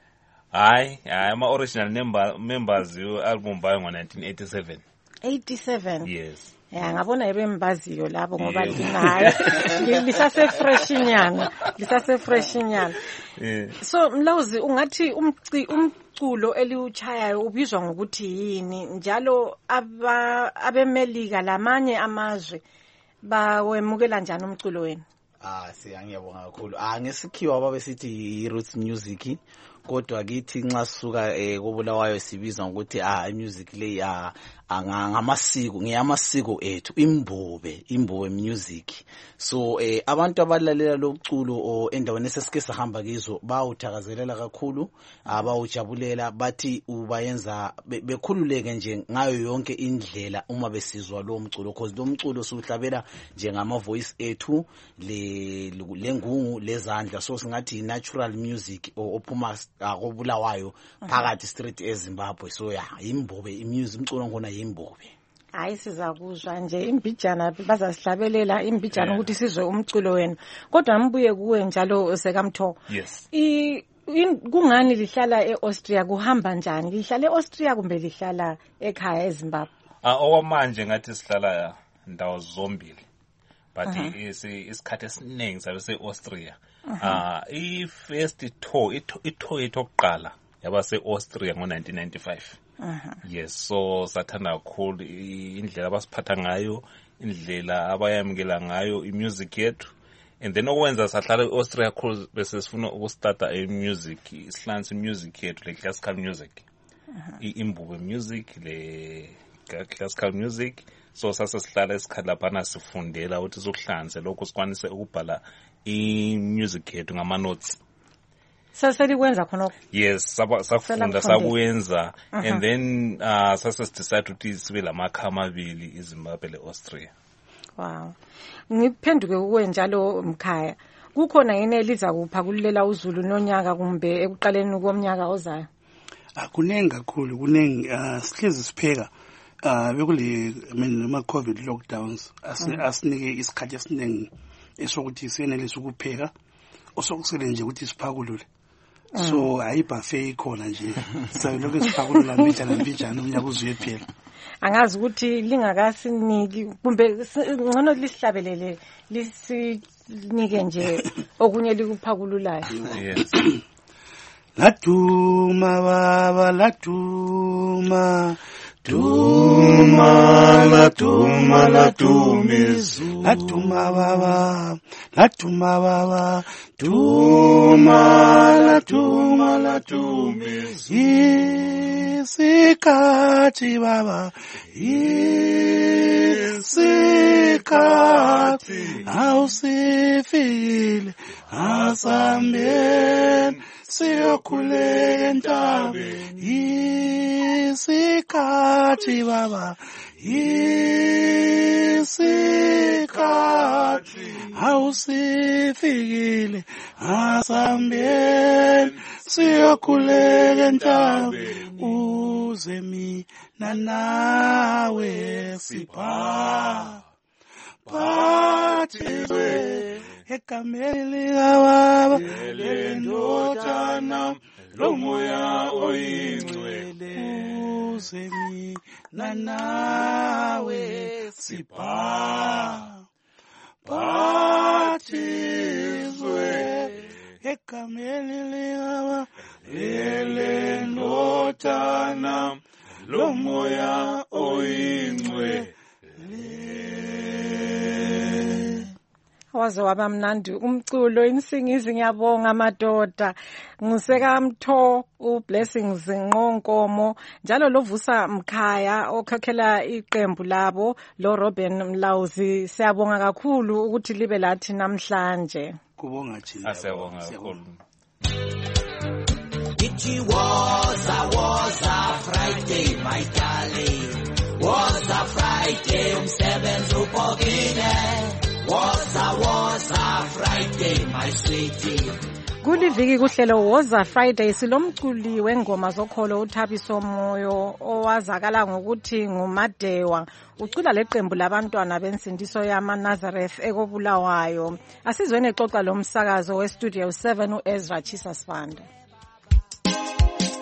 Hayi, hayi ama original member members yo album bayo ngo nineteen eighty-seven. eighty-seven. Yes. Ya ngabona yebembaziyo lapho ngoba linayo. Lisase fresh inyanga, lisase fresh inyanga. Yeah. So Mlawuzi ungathi umci umculo eliuchayayo ubizwa ngokuthi yini njalo aba abemelika lamanye amazwe bawemukela njani umculo wenu? Ah siyangiyabonga kakhulu. Ah ngesikhiwa babesithi roots music kodwa kithi nxa suka eh kobulawayo sibiza ukuthi ah music le ah ngamasiko ngiyamasiko ethu imbube imbube music. So eh abantu abalalela loculo endaweni esesike sahamba kizo bawuthakazelela kakhulu abawujabulela bathi ubayenza bekhululeke nje ngayo yonke indlela uma besizwa lo mculo because lo mculo siuhlabela njengama voice ethu le lengungu lezandla so singathi natural music ophuma akobulawayo phakathi street eZimbabwe so ya imbube imusic umculo ngona yimbube. Hayi sizakuzwa nje imbijana bazasihlabelela imbijana ukuthi sizwe umculo wenu kodwa mbuye kuwe njalo sekamtho. Yes. I kungani lihlala eAustria kuhamba njani lihlala eAustria kumbe lihlala ekhaya eZimbabwe? Ah okwamanje ngathi sihlala ndawo zombili but isikhathi esiningi sabe seAustria. Ah I first tour itour etokuqala yaba seAustria ngo nineteen ninety-five. Aha. Yes, so sathanda kakhulu indlela abasiphatha ngayo, indlela abayamukela ngayo imusic yethu. And then okwenza sahlala eAustria kakhulu bese sifuna ukustarta imusic, isihlansi music yethu le classical music. Imbube music le classical music. So sasa sihlala esikhathi lapha nasifundela ukuthi sokuhlanze lokho sikwanise ukubhala imusic yethu ngama notes. Saseli kwenza khona. Yes, safunda sakuyenza and then uh sasa decide ukuthi sibe lamakha amabili iZimbabwe leAustria. Wow. Ngiphenduke kuwe njalo Mkhaya. Kukhona yini eliza kuphakulela uZulu nonyaka kumbe ekuqaleni komnyaka ozayo? Akunengi kakhulu kunengi sihlezi sipheka uh bekule I mean ama covid lockdowns asinike isikhathi esiningi esokuthi senelise ukupheka osokusele nje ukuthi siphakulule. So ayibuffet ikhona nje sayilokho siphakulula mbijana mbijana unyaka uzuye phela. Angazi ukuthi lingakasiniki kumbe ngcono lisihlabelele lisinike nje okunye likuphakululayo. Yes. Latuma baba latuma Tuma la tuma la tumizu Latuma baba Latuma baba Tuma la tuma la tumizu Isikati baba Isikati Ausifikile Asamben Siyokhuleka entabeni isikhathi baba isikhathi awusifikile asambeni siyokhuleka entabeni uze mina nawe sipha Pathiwe ekameli baba lendodana lomoya oyingcwele uze mina nawe sipha Pathiwe ekameli baba lendodana lomoya oyingcwele waze waba mnandi umculo insingizi ngiyabonga amadoda ngusekamtho uBlessings Nqonkomo njalo lovusa Mkhaya okhakhela iqembu labo lo Robin Mlawuzi siyabonga kakhulu ukuthi libe lathi namhlanje. Kubonga thina. Asiyabonga kakhulu. It was a was a Friday my darling was a Friday umsebenzi upokile was a was a Friday my sweetie. Kuliviki kuhlelo Woza Friday silomculi wengoma zokholo uThabiso Moyo owazakala ngokuthi nguMadewa ucula leqembu labantwana bensindiso yama Nazareth ekobulawayo. Asizweni exoxa lo msakazo we Studio seven uEzra Chisasibanda.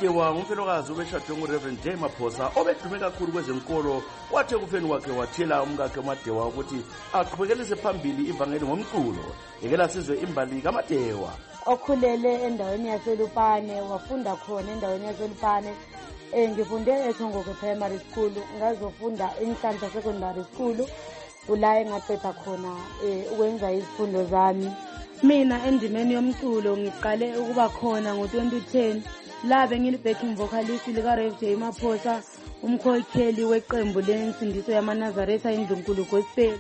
uMadewa ngumfelokazi obeshadwe nguReverend J Maphosa obedume kakhulu kwezenkolo, wathe kufeni kwakhe wathela umkakhe uMadewa ukuthi aqhubekele phambili ivangeli ngomculo. Yekela sizwe imbali kaMadewa. Okhulele endaweni yaseLupane, wafunda khona endaweni yaseLupane. Eh ngifunde eThongoko Primary School, ngazofunda eNhlanhla Secondary School. Ula ngaqeda khona eh ukwenza izifundo zami. Mina endimeni yomculo ngiqale ukuba khona ngo twenty ten. La bengili backing vocalist lika Rev J Maphosa, umkhokheli weqembu lensindiso yamaNazaretha iNdlunkulu Gospel.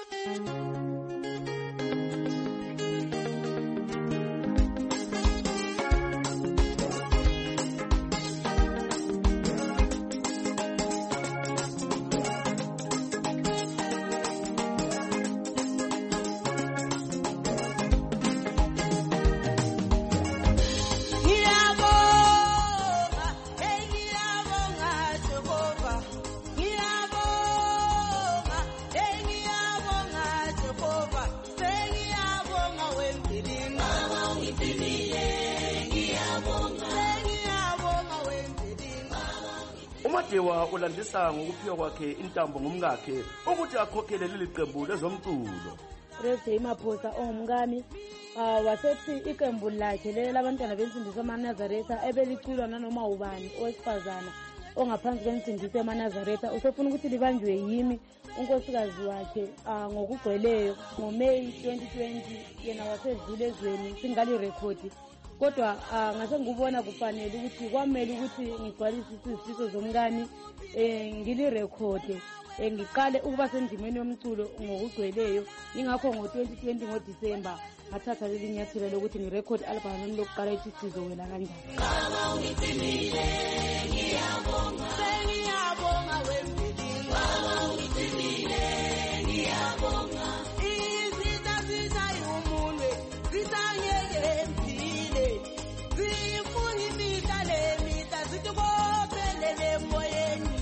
uMadewa ulandisa ngokuphiwa kwakhe intambo ngumkakhe ukuthi akhokhele leli qembu lezomculo. Rev J Maphosa ongumkami wasethi iqembu lakhe leli labantwana bensindiso yamaNazaretha ebeliculwa nanoma ubani owesifazana ongaphansi kwensindiso yamaNazaretha usefuna ukuthi libanjwe yimi unkosikazi wakhe ngokugcweleyo ngoMay twenty twenty. Yena wasedlule ezweni singali record, kodwa ngase ngubona kufanele ukuthi kwamele ukuthi ngigcwalise isifiso zomngani eh ngili record ngiqale ukuba sendimeni yomculo ngokugcweleyo. Ingakho ngo twenty twenty ngo December ngathatha leli nyathelo lokuthi ngirecord album lokuqala ethi Sizowela Kanjani. Baba ungithinile ngiyabonga, ngiyabonga wempilo. Baba ungithinile ngiyabonga. Izitha zitha umunwe zithangeke empile. Zifuna imita le mita zitubophelele moyeni.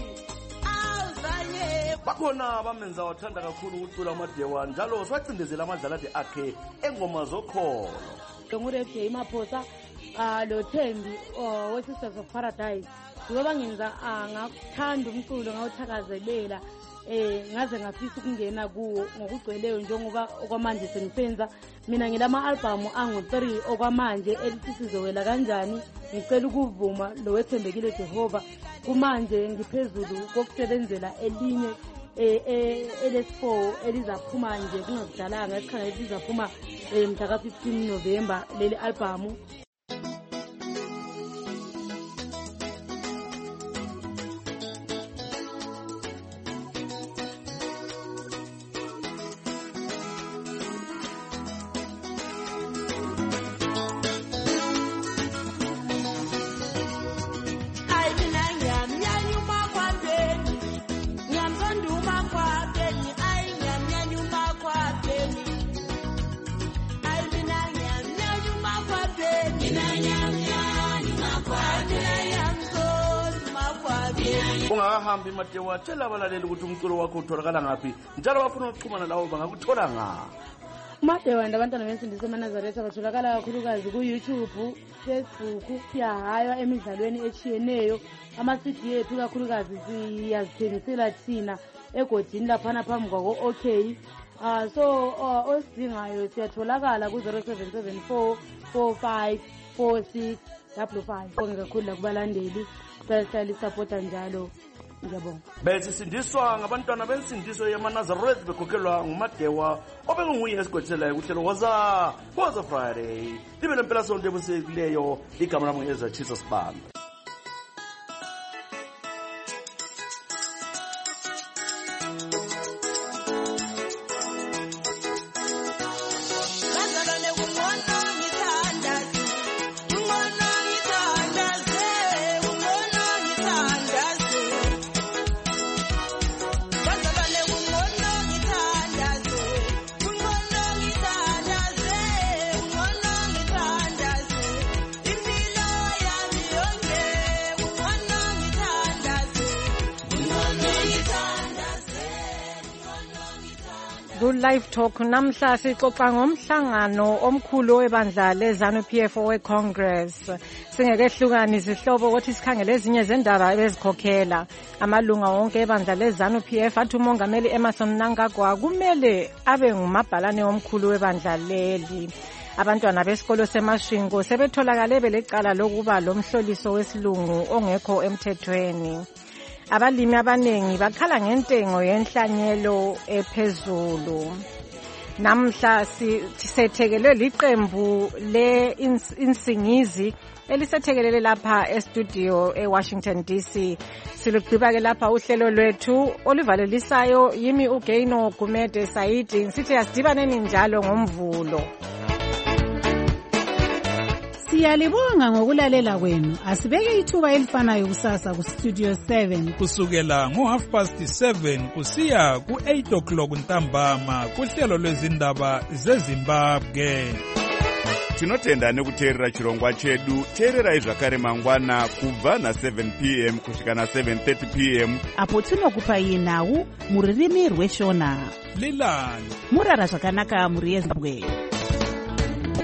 Awuzanye bakhona bamenza wathanda kakhulu ukucula uMadewa, njalo swacindezela amadlalade akhe engoma zokholo. NguRev J Maphosa lo Thembi weSisters of Paradise ngoba ngenza ngakuthanda umculo ngawuthakazelela eh ngaze ngafisa ukungena kuwo ngokugcweleyo njengoba okwamanje sengisenza. Mina ngilama album angu three okwamanje elithi Sizowela Kanjani, ngicela ukuvuma lo wethembekile Jehova. Kumanje ngiphezulu kokusebenzela elinye eh L S four elizaphuma nje kungakudalanga esikhangela lizaphuma mhla ka fifteen November leli album. Ungahambi Madewa, tshela abalaleli ukuthi umculo wakho utholakala ngaphi njalo bafuna ukuxhumana lawo bangakuthola ngaphi. Madewa ndabantwana bensindiso yamaNazaretha batholakala kakhulukazi ku YouTube, Facebook, siyahaywa emidlalweni echiyeneyo. Ama-C D ethu kakhulukazi siyazithengisela thina egodini laphana phambi kwako OK. Ah so osidingayo siyatholakala ku zero seven seven four four five four six double five. Bonke kakhulu lakubalandeli sihlala isupporta njalo. Ngiyabonga. Bese sindiswa ngabantwana bensindiso yamaNazaretha bekhokhelwa nguMadewa obenguye esigwetselayo kuhlelo Woza Woza Friday. Libe lempela sonto ebusekileyo, igama lami ngiyenza Jesus Band. Impilo yami yonke ku Live Talk. Namhla sixoxa ngomhlangano omkhulu webandla leZANU P F we Congress. Singekehlukani izihlobo ukuthi sikhangele ezinye zendaba ebezikhokhela. Amalunga wonke ebandla leZANU P F athi umongameli Emmerson Mnangagwa kumele abe ngumabhalane omkhulu webandla leli. Abantwana besikolo seMashingo sebetholakale belecala lokuba lomhloliso wesilungu ongekho emthethweni. Abalimi abanengi bakhala ngentengo yenhlanyelo ephezulu. Namhla sisethekelwe liqembu le insingizi elisethekelele lapha e-studio e-Washington D C. Silugqiba ke lapha uhlelo lwethu olivalelisayo yimi uGaino Gumede Saidi. Sithi asidibaneni njalo ngomvulo. Siyalibonga ngokulalela kwenu. Asibeke ithuba elifanayo kusasa ku Studio seven kusukela ngo half past seven kusiya ku eight o'clock ntambama kuhlelo lwezindaba zeZimbabwe. Tinotenda nekuteerera chirongwa chedu. Teererai zvakare mangwana kubva na seven p m kusvika na seven thirty p m apo tinokupai nhau muririmi rweshona. Lilani murara zvakanaka muri yeZimbabwe.